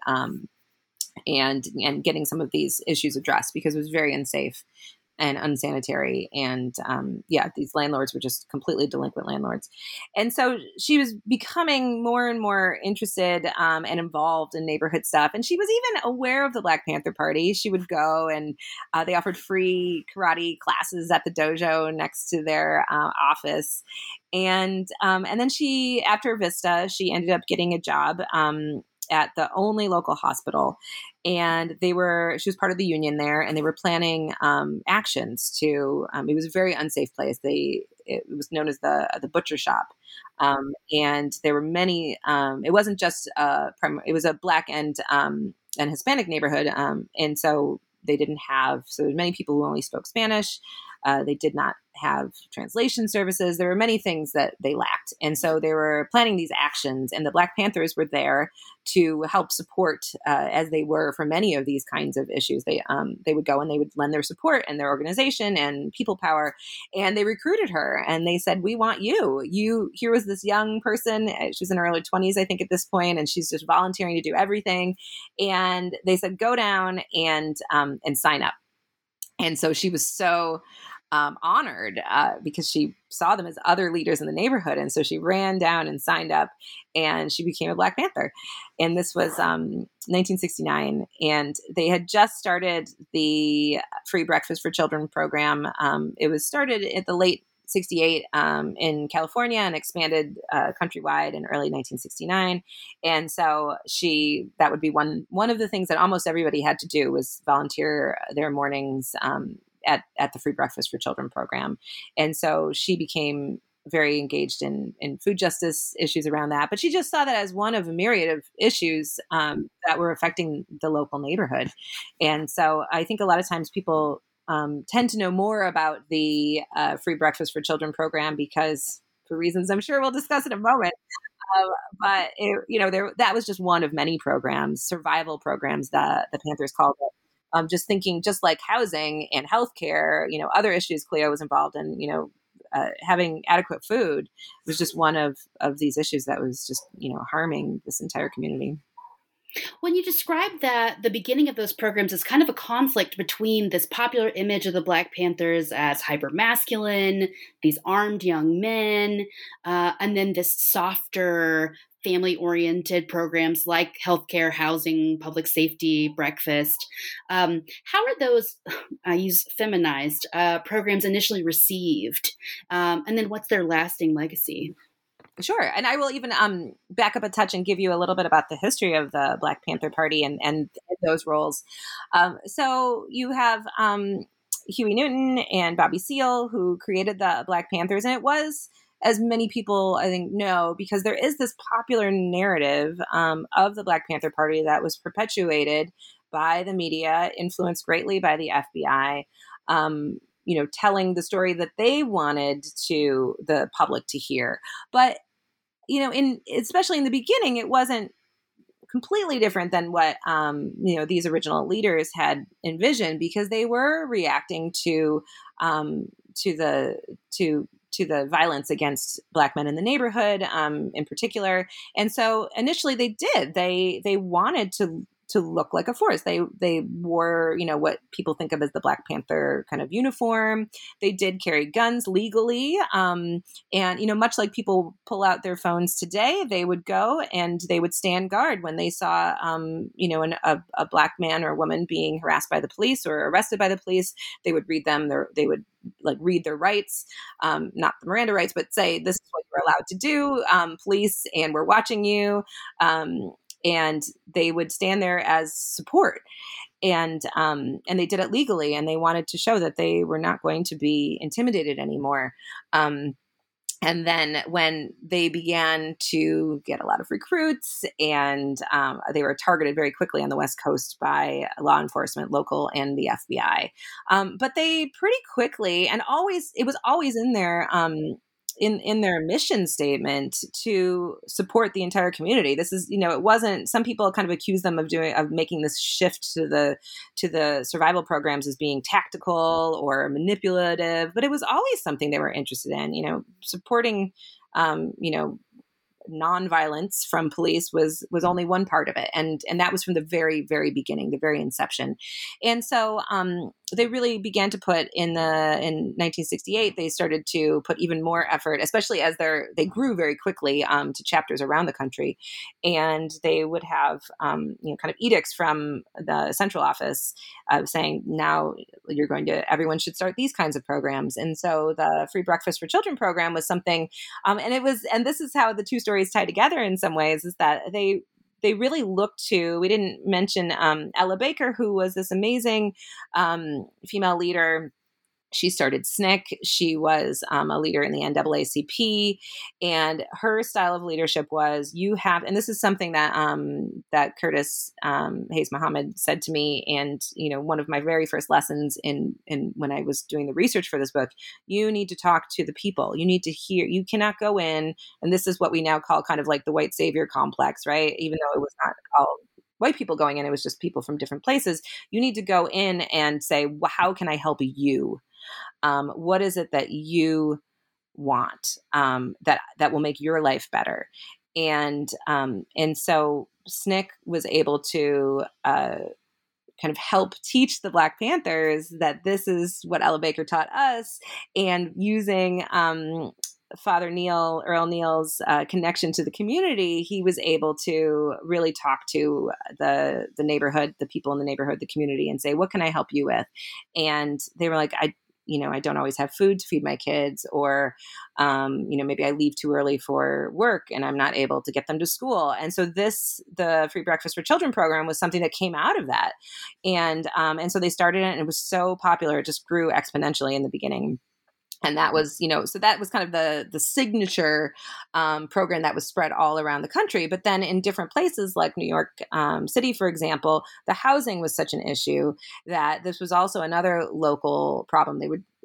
and getting some of these issues addressed, because it was very unsafe and unsanitary. And these landlords were just completely delinquent landlords. And so she was becoming more and more interested and involved in neighborhood stuff. And she was even aware of the Black Panther Party. She would go, and they offered free karate classes at the dojo next to their office. And then she, after Vista, she ended up getting a job at the only local hospital. And she was part of the union there, and they were planning actions to, it was a very unsafe place. It was known as the butcher shop. And there were many, it wasn't just, it was a Black and Hispanic neighborhood. And so there were many people who only spoke Spanish. They did not have translation services. There were many things that they lacked. And so they were planning these actions, and the Black Panthers were there to help support, as they were for many of these kinds of issues. They would go and they would lend their support and their organization and people power. And they recruited her, and they said, we want you. Here was this young person. She was in her early 20s, I think, at this point, and she's just volunteering to do everything. And they said, go down and sign up. And so she was so honored because she saw them as other leaders in the neighborhood. And so she ran down and signed up, and she became a Black Panther. And this was 1969. And they had just started the Free Breakfast for Children program. It was started at the late 68 in California and expanded countrywide in early 1969. And so that would be one of the things that almost everybody had to do, was volunteer their mornings at the Free Breakfast for Children program. And so she became very engaged in food justice issues around that. But she just saw that as one of a myriad of issues that were affecting the local neighborhood. And so I think a lot of times people tend to know more about the Free Breakfast for Children program because, for reasons I'm sure we'll discuss in a moment, but that was just one of many programs, survival programs that the Panthers called it, just thinking, just like housing and healthcare, other issues Cleo was involved in, having adequate food was just one of these issues that was just, harming this entire community. When you described that the beginning of those programs is kind of a conflict between this popular image of the Black Panthers as hypermasculine, these armed young men, and then this softer, family-oriented programs like healthcare, housing, public safety, breakfast. How are those, I use feminized, programs initially received? And then what's their lasting legacy? Sure. And I will even back up a touch and give you a little bit about the history of the Black Panther Party and those roles. So you have Huey Newton and Bobby Seale, who created the Black Panthers. And it was, as many people, I think, know, because there is this popular narrative of the Black Panther Party that was perpetuated by the media, influenced greatly by the FBI, telling the story that they wanted to the public to hear. But especially in the beginning, it wasn't completely different than what these original leaders had envisioned, because they were reacting to the violence against Black men in the neighborhood, in particular. And so initially they wanted to look like a force. They wore, what people think of as the Black Panther kind of uniform. They did carry guns legally. And, much like people pull out their phones today, they would go and they would stand guard when they saw, a Black man or woman being harassed by the police or arrested by the police. They would read them. They would read their rights, not the Miranda rights, but say, this is what you're allowed to do, police, and we're watching you. And they would stand there as support, and they did it legally, and they wanted to show that they were not going to be intimidated anymore. And then when they began to get a lot of recruits, and they were targeted very quickly on the West Coast by law enforcement, local and the FBI. But they pretty quickly, and it was always in their in their mission statement to support the entire community. This is, it wasn't, some people kind of accuse them of making this shift to the survival programs as being tactical or manipulative, but it was always something they were interested in, supporting, nonviolence from police was only one part of it. And that was from the very, very beginning, the very inception. And so they really began to put in 1968, they started to put even more effort, especially as they grew very quickly to chapters around the country. And they would have, kind of edicts from the central office saying, now everyone should start these kinds of programs. And so the Free Breakfast for Children program was something, and this is how the two stories tie together in some ways, is that they really looked to, we didn't mention Ella Baker, who was this amazing female leader. She started SNCC. She was a leader in the NAACP, and her style of leadership was, and this is something that that Curtis Hayes Muhammad said to me, and one of my very first lessons in when I was doing the research for this book, you need to talk to the people. You need to hear. You cannot go in, and this is what we now call kind of like the white savior complex, right? Even though it was not all white people going in, it was just people from different places. You need to go in and say, well, how can I help you? What is it that you want that will make your life better? And so SNCC was able to kind of help teach the Black Panthers that this is what Ella Baker taught us, and using Father Neil, Earl Neal's connection to the community, he was able to really talk to the neighborhood, the people in the neighborhood, the community, and say, what can I help you with? And they were like, I don't always have food to feed my kids, or, maybe I leave too early for work and I'm not able to get them to school. And so the Free Breakfast for Children program was something that came out of that. And so they started it, and it was so popular. It just grew exponentially in the beginning. And that was, so that was kind of the signature program that was spread all around the country. But then in different places like New York City, for example, the housing was such an issue that this was also another local problem.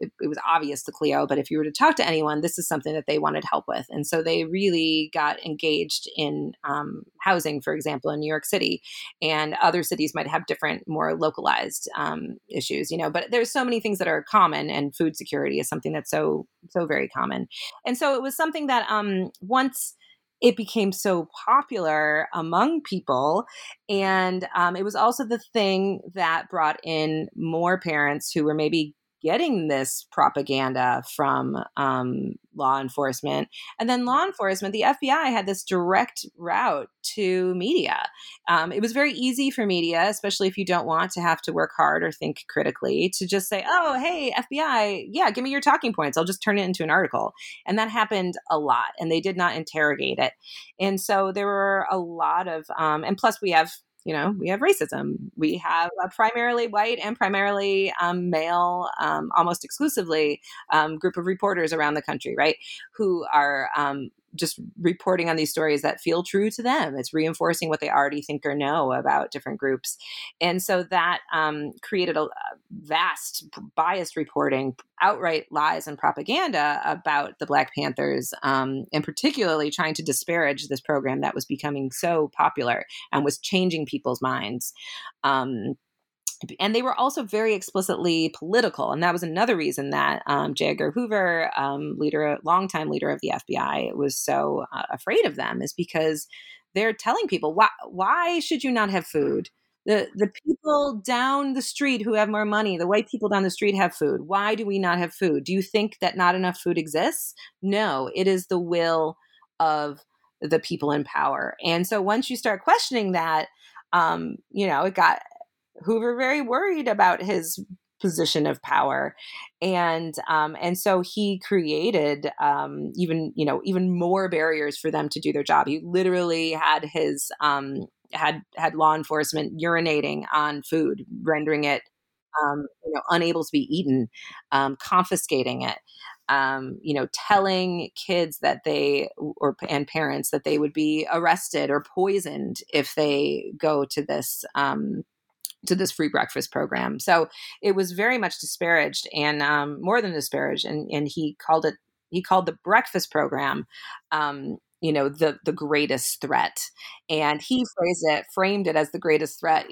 it was obvious to Cleo, but if you were to talk to anyone, this is something that they wanted help with. And so they really got engaged in housing, for example, in New York City, and other cities might have different, more localized issues, but there's so many things that are common, and food security is something that's so very common. And so it was something that once it became so popular among people. And it was also the thing that brought in more parents who were maybe getting this propaganda from law enforcement. And then law enforcement, the FBI had this direct route to media. It was very easy for media, especially if you don't want to have to work hard or think critically, to just say, oh, hey, FBI, yeah, give me your talking points. I'll just turn it into an article. And that happened a lot, and they did not interrogate it. And so there were a lot of, and plus we have racism. We have a primarily white and primarily male, almost exclusively group of reporters around the country, right, who are just reporting on these stories that feel true to them. It's reinforcing what they already think or know about different groups. And so that created a vast biased reporting, outright lies and propaganda about the Black Panthers, and particularly trying to disparage this program that was becoming so popular and was changing people's minds. And they were also very explicitly political. And that was another reason that J. Edgar Hoover, longtime leader of the FBI, was so afraid of them, is because they're telling people, why should you not have food? The people down the street who have more money, the white people down the street have food. Why do we not have food? Do you think that not enough food exists? No, it is the will of the people in power. And so once you start questioning that, it got Hoover very worried about his position of power, and so he created even more barriers for them to do their job. He literally had his had law enforcement urinating on food, rendering it unable to be eaten, confiscating it. Telling kids that and parents that they would be arrested or poisoned if they go to this free breakfast program. So it was very much disparaged, and more than disparaged. And he called the breakfast program, the greatest threat. And he framed it as the greatest threat,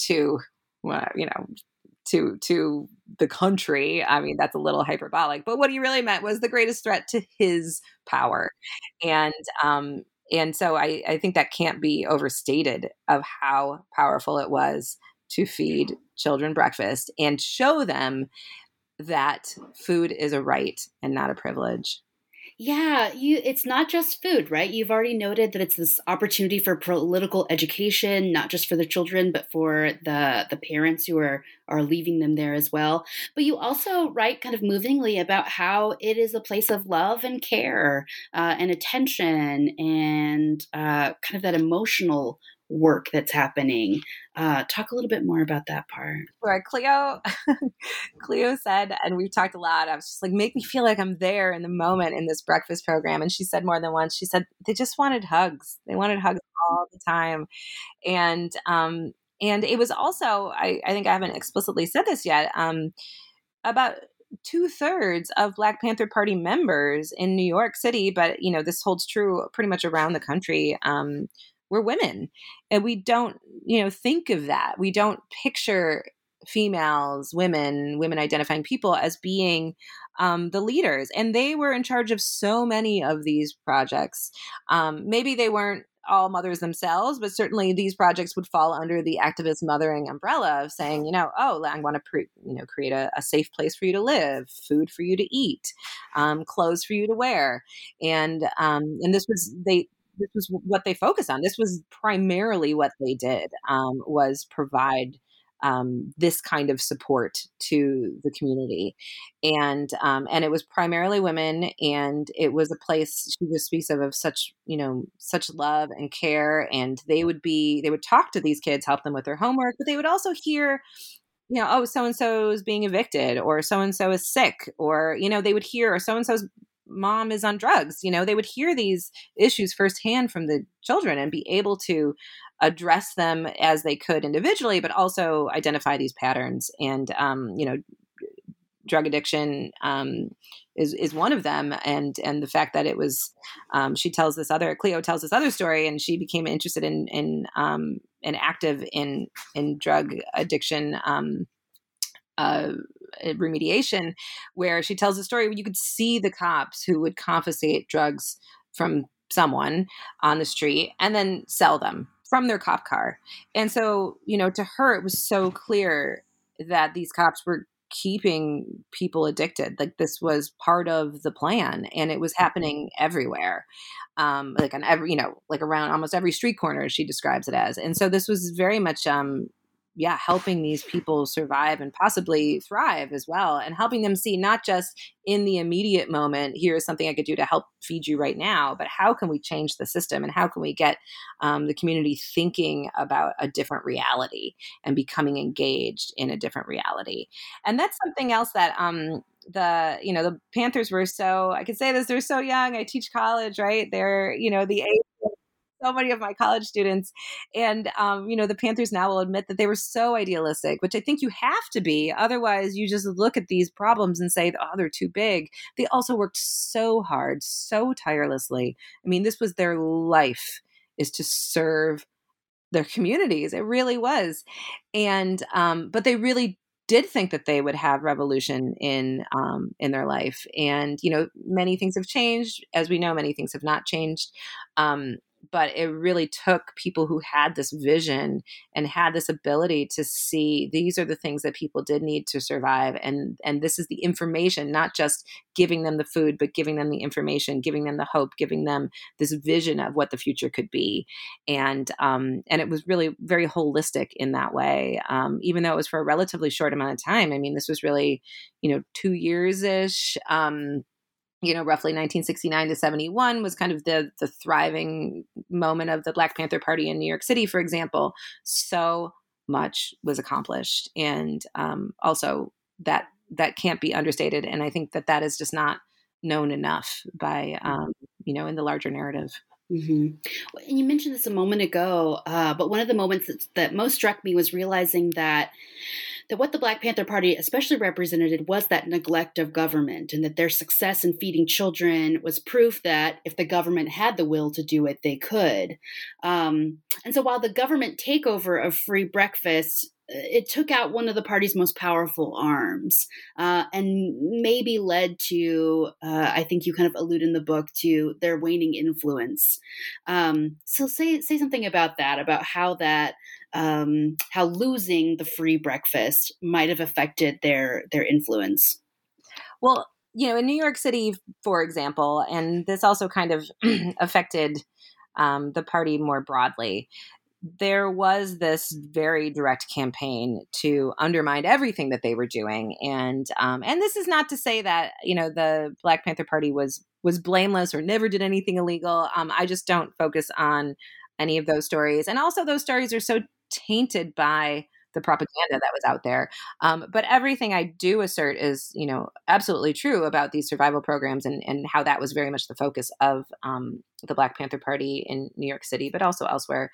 to the country. I mean, that's a little hyperbolic, but what he really meant was the greatest threat to his power. And so I think that can't be overstated of how powerful it was to feed children breakfast and show them that food is a right and not a privilege. Yeah, it's not just food, right? You've already noted that it's this opportunity for political education, not just for the children, but for the parents who are leaving them there as well. But you also write kind of movingly about how it is a place of love and care and attention and kind of that emotional work that's happening. Talk a little bit more about that part. Sure. Cleo said, and we've talked a lot, I was just like, make me feel like I'm there in the moment in this breakfast program. And she said more than once, she said, they just wanted hugs. They wanted hugs all the time. And it was also, I think I haven't explicitly said this yet, about 2/3 of Black Panther Party members in New York City, but this holds true pretty much around the country, we're women. And we don't, think of that. We don't picture females, women identifying people as being the leaders. And they were in charge of so many of these projects. Maybe they weren't all mothers themselves, but certainly these projects would fall under the activist mothering umbrella of saying, I want to create a safe place for you to live, food for you to eat, clothes for you to wear. And this was what they focused on. This was primarily what they did, was provide this kind of support to the community. And it was primarily women, and it was a place, she just speaks of such love and care. And they would talk to these kids, help them with their homework, but they would also hear, so-and-so is being evicted, or so-and-so is sick, or, they would hear, or so-and-so's mom is on drugs. They would hear these issues firsthand from the children and be able to address them as they could individually, but also identify these patterns and, drug addiction is one of them, and the fact that it was Cleo tells this other story, and she became interested in and active in drug addiction remediation, where she tells a story where you could see the cops who would confiscate drugs from someone on the street and then sell them from their cop car. And so, to her, it was so clear that these cops were keeping people addicted. Like, this was part of the plan, and it was happening everywhere. Like on every, like around almost every street corner, she describes it as. And so this was very much, helping these people survive and possibly thrive as well, and helping them see not just in the immediate moment, here is something I could do to help feed you right now, but how can we change the system, and how can we get the community thinking about a different reality and becoming engaged in a different reality. And that's something else that the Panthers were I could say this, they're so young. I teach college, right? They're, the age of so many of my college students. And, the Panthers now will admit that they were so idealistic, which I think you have to be. Otherwise, you just look at these problems and say, oh, they're too big. They also worked so hard, so tirelessly. I mean, this was their life, is to serve their communities. It really was. And, but they really did think that they would have revolution in their life. And, many things have changed. As we know, many things have not changed. But it really took people who had this vision and had this ability to see these are the things that people did need to survive. And this is the information, not just giving them the food, but giving them the information, giving them the hope, giving them this vision of what the future could be. And it was really very holistic in that way, even though it was for a relatively short amount of time. I mean, this was really, 2 years-ish. Roughly 1969 to 71 was kind of the thriving moment of the Black Panther Party in New York City, for example. So much was accomplished. And also that can't be understated. And I think that is just not known enough by, in the larger narrative. Mm-hmm. And you mentioned this a moment ago, but one of the moments that most struck me was realizing that what the Black Panther Party especially represented was that neglect of government, and that their success in feeding children was proof that if the government had the will to do it, they could. And so while the government takeover of free breakfast, it took out one of the party's most powerful arms, and maybe led to, I think you kind of allude in the book, to their waning influence. So say something about that, about how how losing the free breakfast might have affected their influence. Well, in New York City, for example, and this also kind of affected the party more broadly, there was this very direct campaign to undermine everything that they were doing. And this is not to say that, the Black Panther Party was blameless or never did anything illegal. I just don't focus on any of those stories. And also those stories are so tainted by the propaganda that was out there. But everything I do assert is, absolutely true about these survival programs and how that was very much the focus of the Black Panther Party in New York City, but also elsewhere.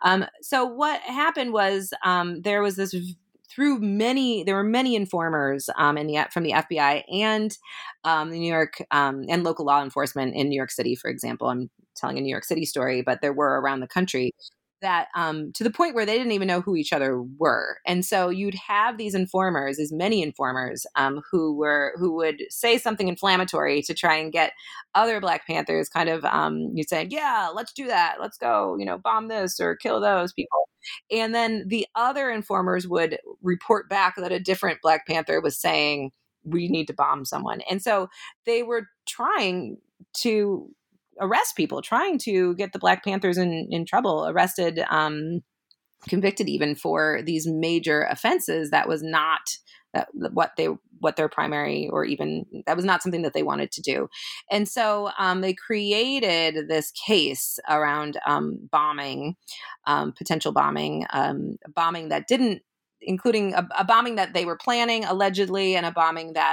So what happened was there was this there were many informers from the FBI and the New York and local law enforcement in New York City, for example. I'm telling a New York City story, but there were around the country that to the point where they didn't even know who each other were. And so you'd have these many informers who would say something inflammatory to try and get other Black Panthers kind of, you'd say, yeah, let's do that. Let's go, bomb this or kill those people. And then the other informers would report back that a different Black Panther was saying, we need to bomb someone. And so they were trying to arrest people, trying to get the Black Panthers in trouble, arrested, convicted even for these major offenses. That was not what their primary, or even that was not something that they wanted to do. And so they created this case around bombing, potential bombing, bombing that didn't, including a bombing that they were planning allegedly, and a bombing that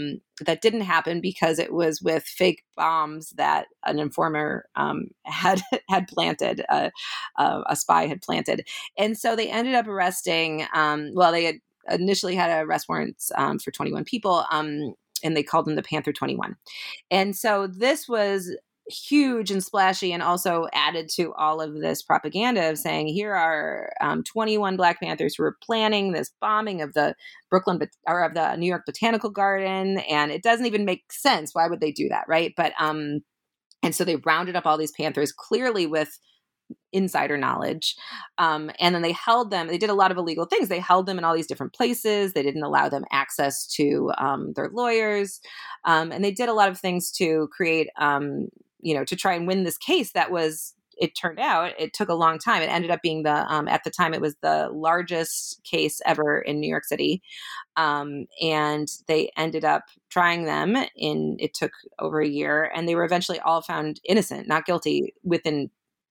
didn't happen because it was with fake bombs that an informer had planted, a spy had planted. And so they ended up arresting, they had initially had arrest warrants for 21 people, and they called them the Panther 21. And so this was huge and splashy, and also added to all of this propaganda of saying, here are 21 Black Panthers who were planning this bombing of the of the New York Botanical Garden, and it doesn't even make sense. Why would they do that, right? But and so they rounded up all these Panthers, clearly with insider knowledge. And then they held them. They did a lot of illegal things. They held them in all these different places. They didn't allow them access to their lawyers. And they did a lot of things to create, to try and win this case that was, it turned out, it took a long time. It ended up being at the time, it was the largest case ever in New York City. And they ended up trying them it took over a year, and they were eventually all found innocent, not guilty, within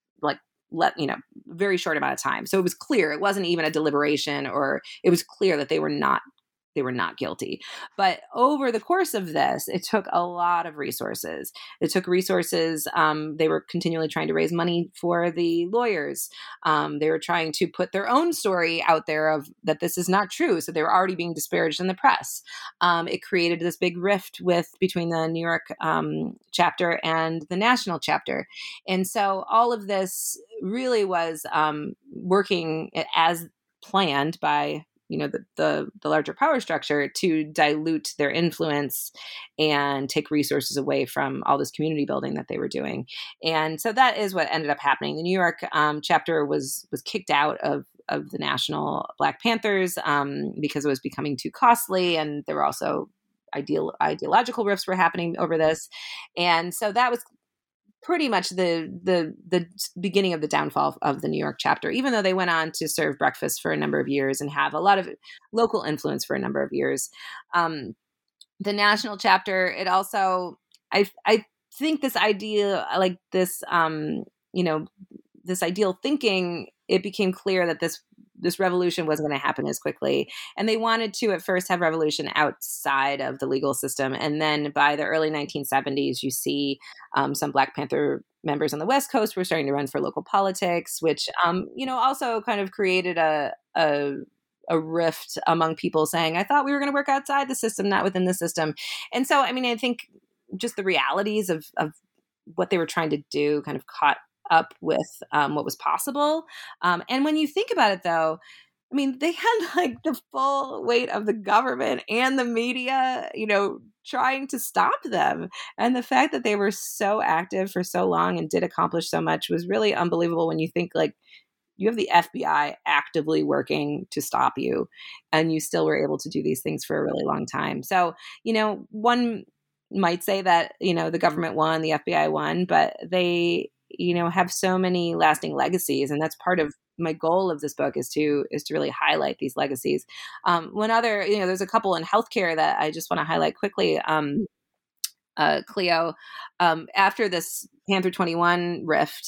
very short amount of time. So it was clear, it wasn't even a deliberation, or it was clear that they were not guilty. But over the course of this, it took a lot of resources. It took resources. They were continually trying to raise money for the lawyers. They were trying to put their own story out there of that this is not true. So they were already being disparaged in the press. It created this big rift between the New York chapter and the national chapter. And so all of this really was working as planned by the larger power structure to dilute their influence and take resources away from all this community building that they were doing. And so that is what ended up happening. The New York chapter was kicked out of the National Black Panthers because it was becoming too costly, and there were also ideological rifts were happening over this. And so that was pretty much the beginning of the downfall of the New York chapter, even though they went on to serve breakfast for a number of years and have a lot of local influence for a number of years. The national chapter, it also, I think this idea, like this, this ideal thinking, it became clear that this revolution wasn't going to happen as quickly. And they wanted to at first have revolution outside of the legal system. And then by the early 1970s, you see some Black Panther members on the West Coast were starting to run for local politics, which, also kind of created a rift among people saying, I thought we were going to work outside the system, not within the system. And so, I think just the realities of what they were trying to do kind of caught up with what was possible. And when you think about it, though, they had like the full weight of the government and the media, trying to stop them. And the fact that they were so active for so long and did accomplish so much was really unbelievable when you think like you have the FBI actively working to stop you, and you still were able to do these things for a really long time. So, one might say that, the government won, the FBI won, but they have so many lasting legacies. And that's part of my goal of this book is to really highlight these legacies. There's a couple in healthcare that I just want to highlight quickly. Cleo, after this Panther 21 rift,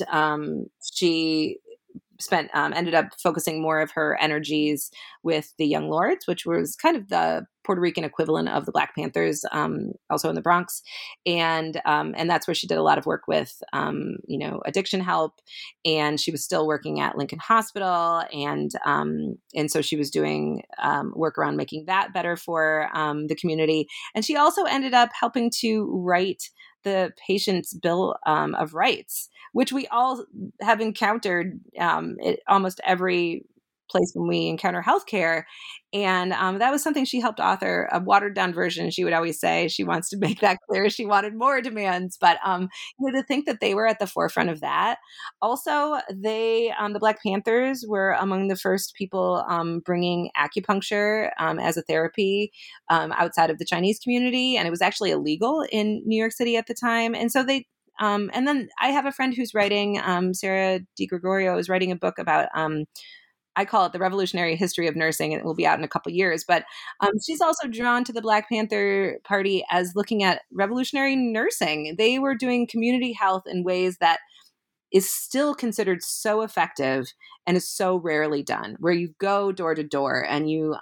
she ended up focusing more of her energies with the Young Lords, which was kind of the Puerto Rican equivalent of the Black Panthers, also in the Bronx. And that's where she did a lot of work with, addiction help. And she was still working at Lincoln Hospital. And so she was doing work around making that better for the community. And she also ended up helping to write the Patient's Bill of Rights, which we all have encountered at almost every place when we encounter healthcare. And that was something she helped author, a watered down version. She would always say she wants to make that clear. She wanted more demands, but to think that they were at the forefront of that. Also, the Black Panthers were among the first people bringing acupuncture as a therapy outside of the Chinese community. And it was actually illegal in New York City at the time. And so they and then I have a friend who's writing, Sarah DiGregorio is writing a book about I call it The Revolutionary History of Nursing, and it will be out in a couple years. But she's also drawn to the Black Panther Party as looking at revolutionary nursing. They were doing community health in ways that is still considered so effective and is so rarely done, where you go door to door and you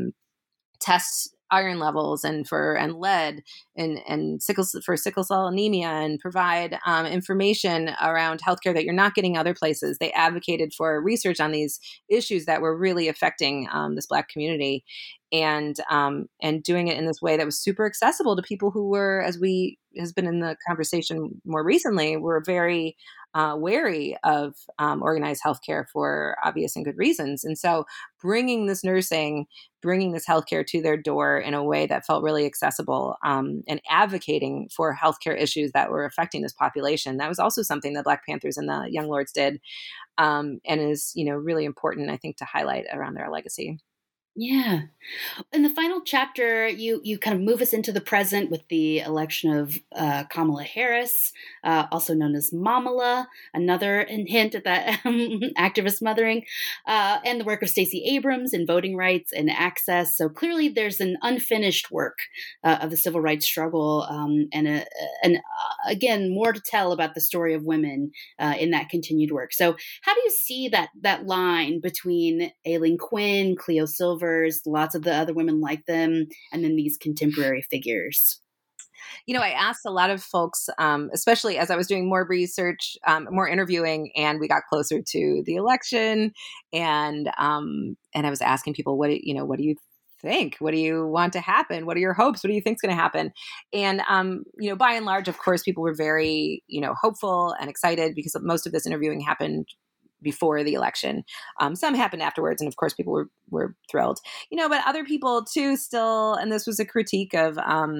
test iron levels and lead and sickle cell anemia, and provide information around healthcare that you're not getting other places. They advocated for research on these issues that were really affecting this Black community. and doing it in this way that was super accessible to people who were, has been in the conversation more recently, were very wary of organized healthcare for obvious and good reasons. And so bringing this healthcare to their door in a way that felt really accessible, and advocating for healthcare issues that were affecting this population, that was also something the Black Panthers and the Young Lords did, and is, really important, I think, to highlight around their legacy. Yeah. In the final chapter, you kind of move us into the present with the election of Kamala Harris, also known as Mamala, another hint at that activist mothering, and the work of Stacey Abrams in voting rights and access. So clearly there's an unfinished work of the civil rights struggle, and again, more to tell about the story of women in that continued work. So how do you see that line between Aileen Quinn, Cleo Silvers, lots of the other women like them, and then these contemporary figures? I asked a lot of folks, especially as I was doing more research, more interviewing, and we got closer to the election, and I was asking people, what do you think? What do you want to happen? What are your hopes? What do you think is going to happen? And, by and large, of course, people were very, hopeful and excited, because most of this interviewing happened before the election. Some happened afterwards. And of course, people were thrilled, but other people too still, and this was a critique of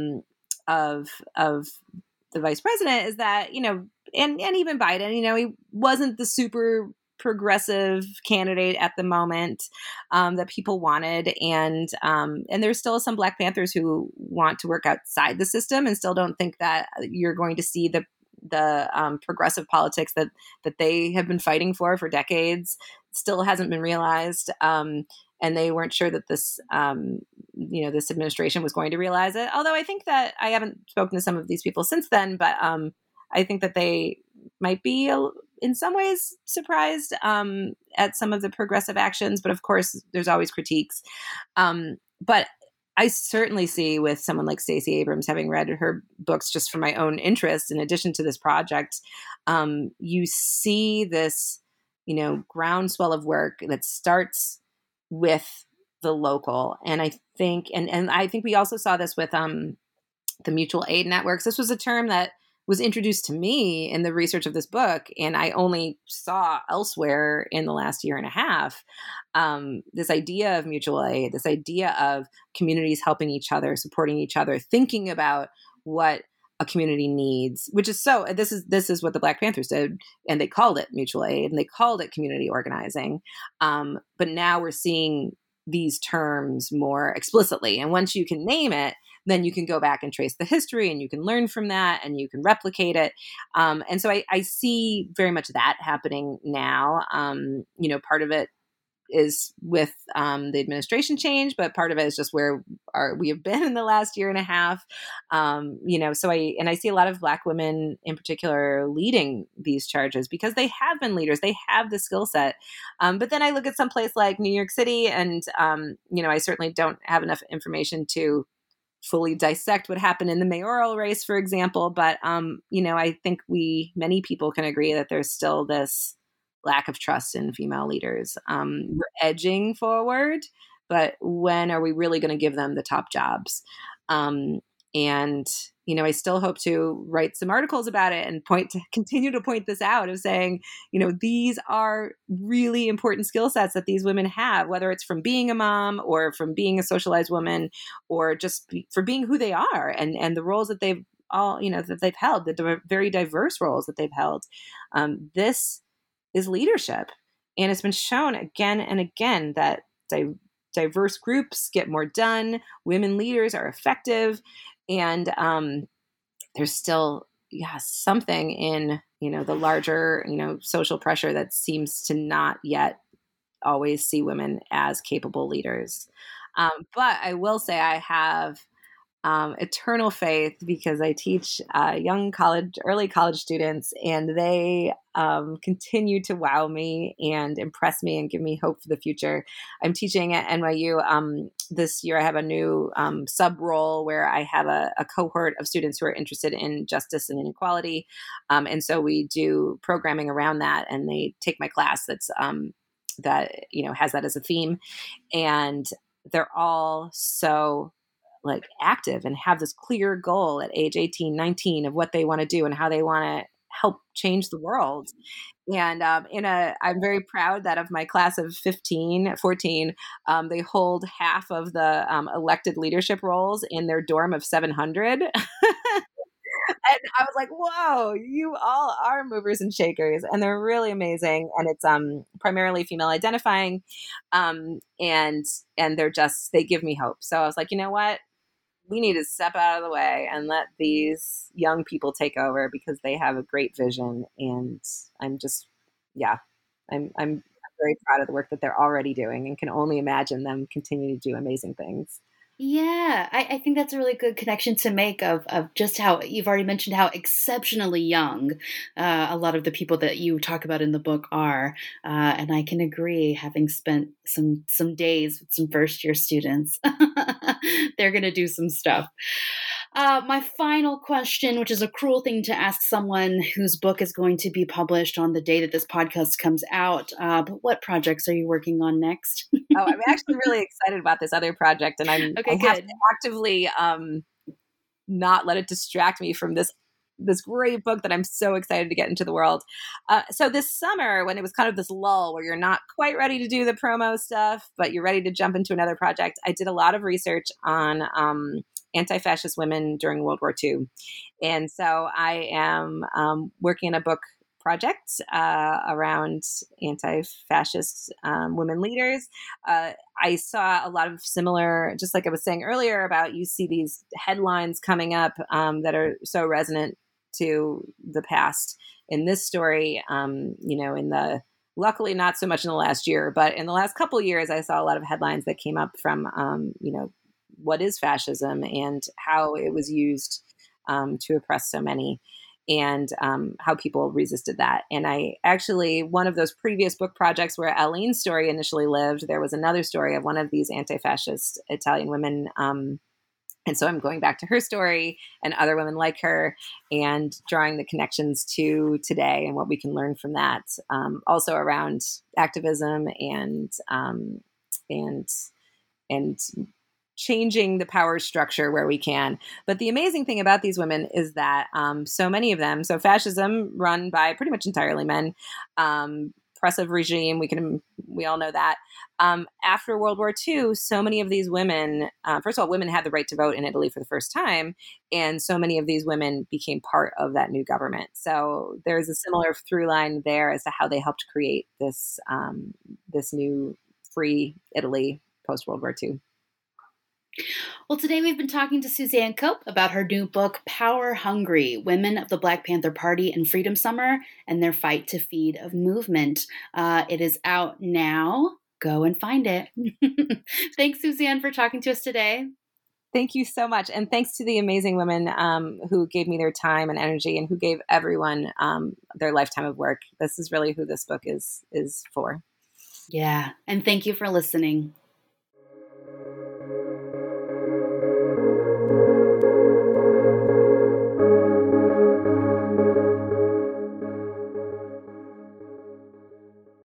the vice president, is that, and even Biden, he wasn't the super progressive candidate at the moment that people wanted. And there's still some Black Panthers who want to work outside the system and still don't think that you're going to see the progressive politics that they have been fighting for decades still hasn't been realized. And they weren't sure that this, this administration was going to realize it. Although I think that I haven't spoken to some of these people since then, but I think that they might be in some ways surprised at some of the progressive actions. But of course, there's always critiques. But I certainly see with someone like Stacey Abrams, having read her books just for my own interest, in addition to this project, you see this, groundswell of work that starts with the local. And I think, and I think we also saw this with the mutual aid networks. This was a term that was introduced to me in the research of this book, and I only saw elsewhere in the last year and a half. This idea of mutual aid, this idea of communities helping each other, supporting each other, thinking about what a community needs, which is this is what the Black Panthers did, and they called it mutual aid and they called it community organizing. But now we're seeing these terms more explicitly, and once you can name it, then you can go back and trace the history, and you can learn from that, and you can replicate it. And so I see very much that happening now. Part of it is with the administration change, but part of it is just where we have been in the last year and a half. So I see a lot of Black women in particular leading these charges because they have been leaders. They have the skill set. But then I look at some place like New York City, and, I certainly don't have enough information to fully dissect what happened in the mayoral race, for example. But, I think many people can agree that there's still this lack of trust in female leaders. We're edging forward, but when are we really going to give them the top jobs? And, I still hope to write some articles about it and continue to point this out, of saying, these are really important skill sets that these women have, whether it's from being a mom or from being a socialized woman, or just for being who they are, and the roles that they've that they've held, the very diverse roles that they've held. This is leadership. And it's been shown again and again that diverse groups get more done. Women leaders are effective. And there's still something in, the larger, social pressure that seems to not yet always see women as capable leaders. But I will say I have eternal faith, because I teach early college students, and they continue to wow me and impress me and give me hope for the future. I'm teaching at NYU. This year I have a new sub role where I have a cohort of students who are interested in justice and inequality. And so we do programming around that, and they take my class that has that as a theme. And they're all so like active and have this clear goal at age 18, 19 of what they want to do and how they want to help change the world. And I'm very proud that of my class of 14, they hold half of the elected leadership roles in their dorm of 700. And I was like, whoa, you all are movers and shakers. And they're really amazing. And it's primarily female identifying. And they give me hope. So I was like, you know what? We need to step out of the way and let these young people take over because they have a great vision. And I'm just, I'm very proud of the work that they're already doing and can only imagine them continue to do amazing things. Yeah, I think that's a really good connection to make of just how you've already mentioned how exceptionally young a lot of the people that you talk about in the book are. And I can agree, having spent some days with some first year students, they're going to do some stuff. My final question, which is a cruel thing to ask someone whose book is going to be published on the day that this podcast comes out, but what projects are you working on next? Oh, I'm actually really excited about this other project, and I have to actively not let it distract me from this great book that I'm so excited to get into the world. So this summer, when it was kind of this lull where you're not quite ready to do the promo stuff, but you're ready to jump into another project, I did a lot of research on anti-fascist women during World War II. And so I am working on a book project around anti-fascist women leaders. I saw a lot of similar, just like I was saying earlier about, you see these headlines coming up that are so resonant to the past. In this story, luckily not so much in the last year, but in the last couple of years, I saw a lot of headlines that came up from, what is fascism and how it was used to oppress so many, and how people resisted that. And I actually, one of those previous book projects where Aline's story initially lived, there was another story of one of these anti-fascist Italian women. And so I'm going back to her story and other women like her and drawing the connections to today and what we can learn from that. Also around activism and changing the power structure where we can. But the amazing thing about these women is that so many of them, so fascism run by pretty much entirely men, oppressive regime, we all know that. After World War II, so many of these women, first of all, women had the right to vote in Italy for the first time. And so many of these women became part of that new government. So there's a similar through line there as to how they helped create this new free Italy post-World War II. Well, today we've been talking to Suzanne Cope about her new book, Power Hungry, Women of the Black Panther Party and Freedom Summer and Their Fight to Feed a Movement. It is out now. Go and find it. Thanks, Suzanne, for talking to us today. Thank you so much. And thanks to the amazing women who gave me their time and energy and who gave everyone their lifetime of work. This is really who this book is for. Yeah. And thank you for listening.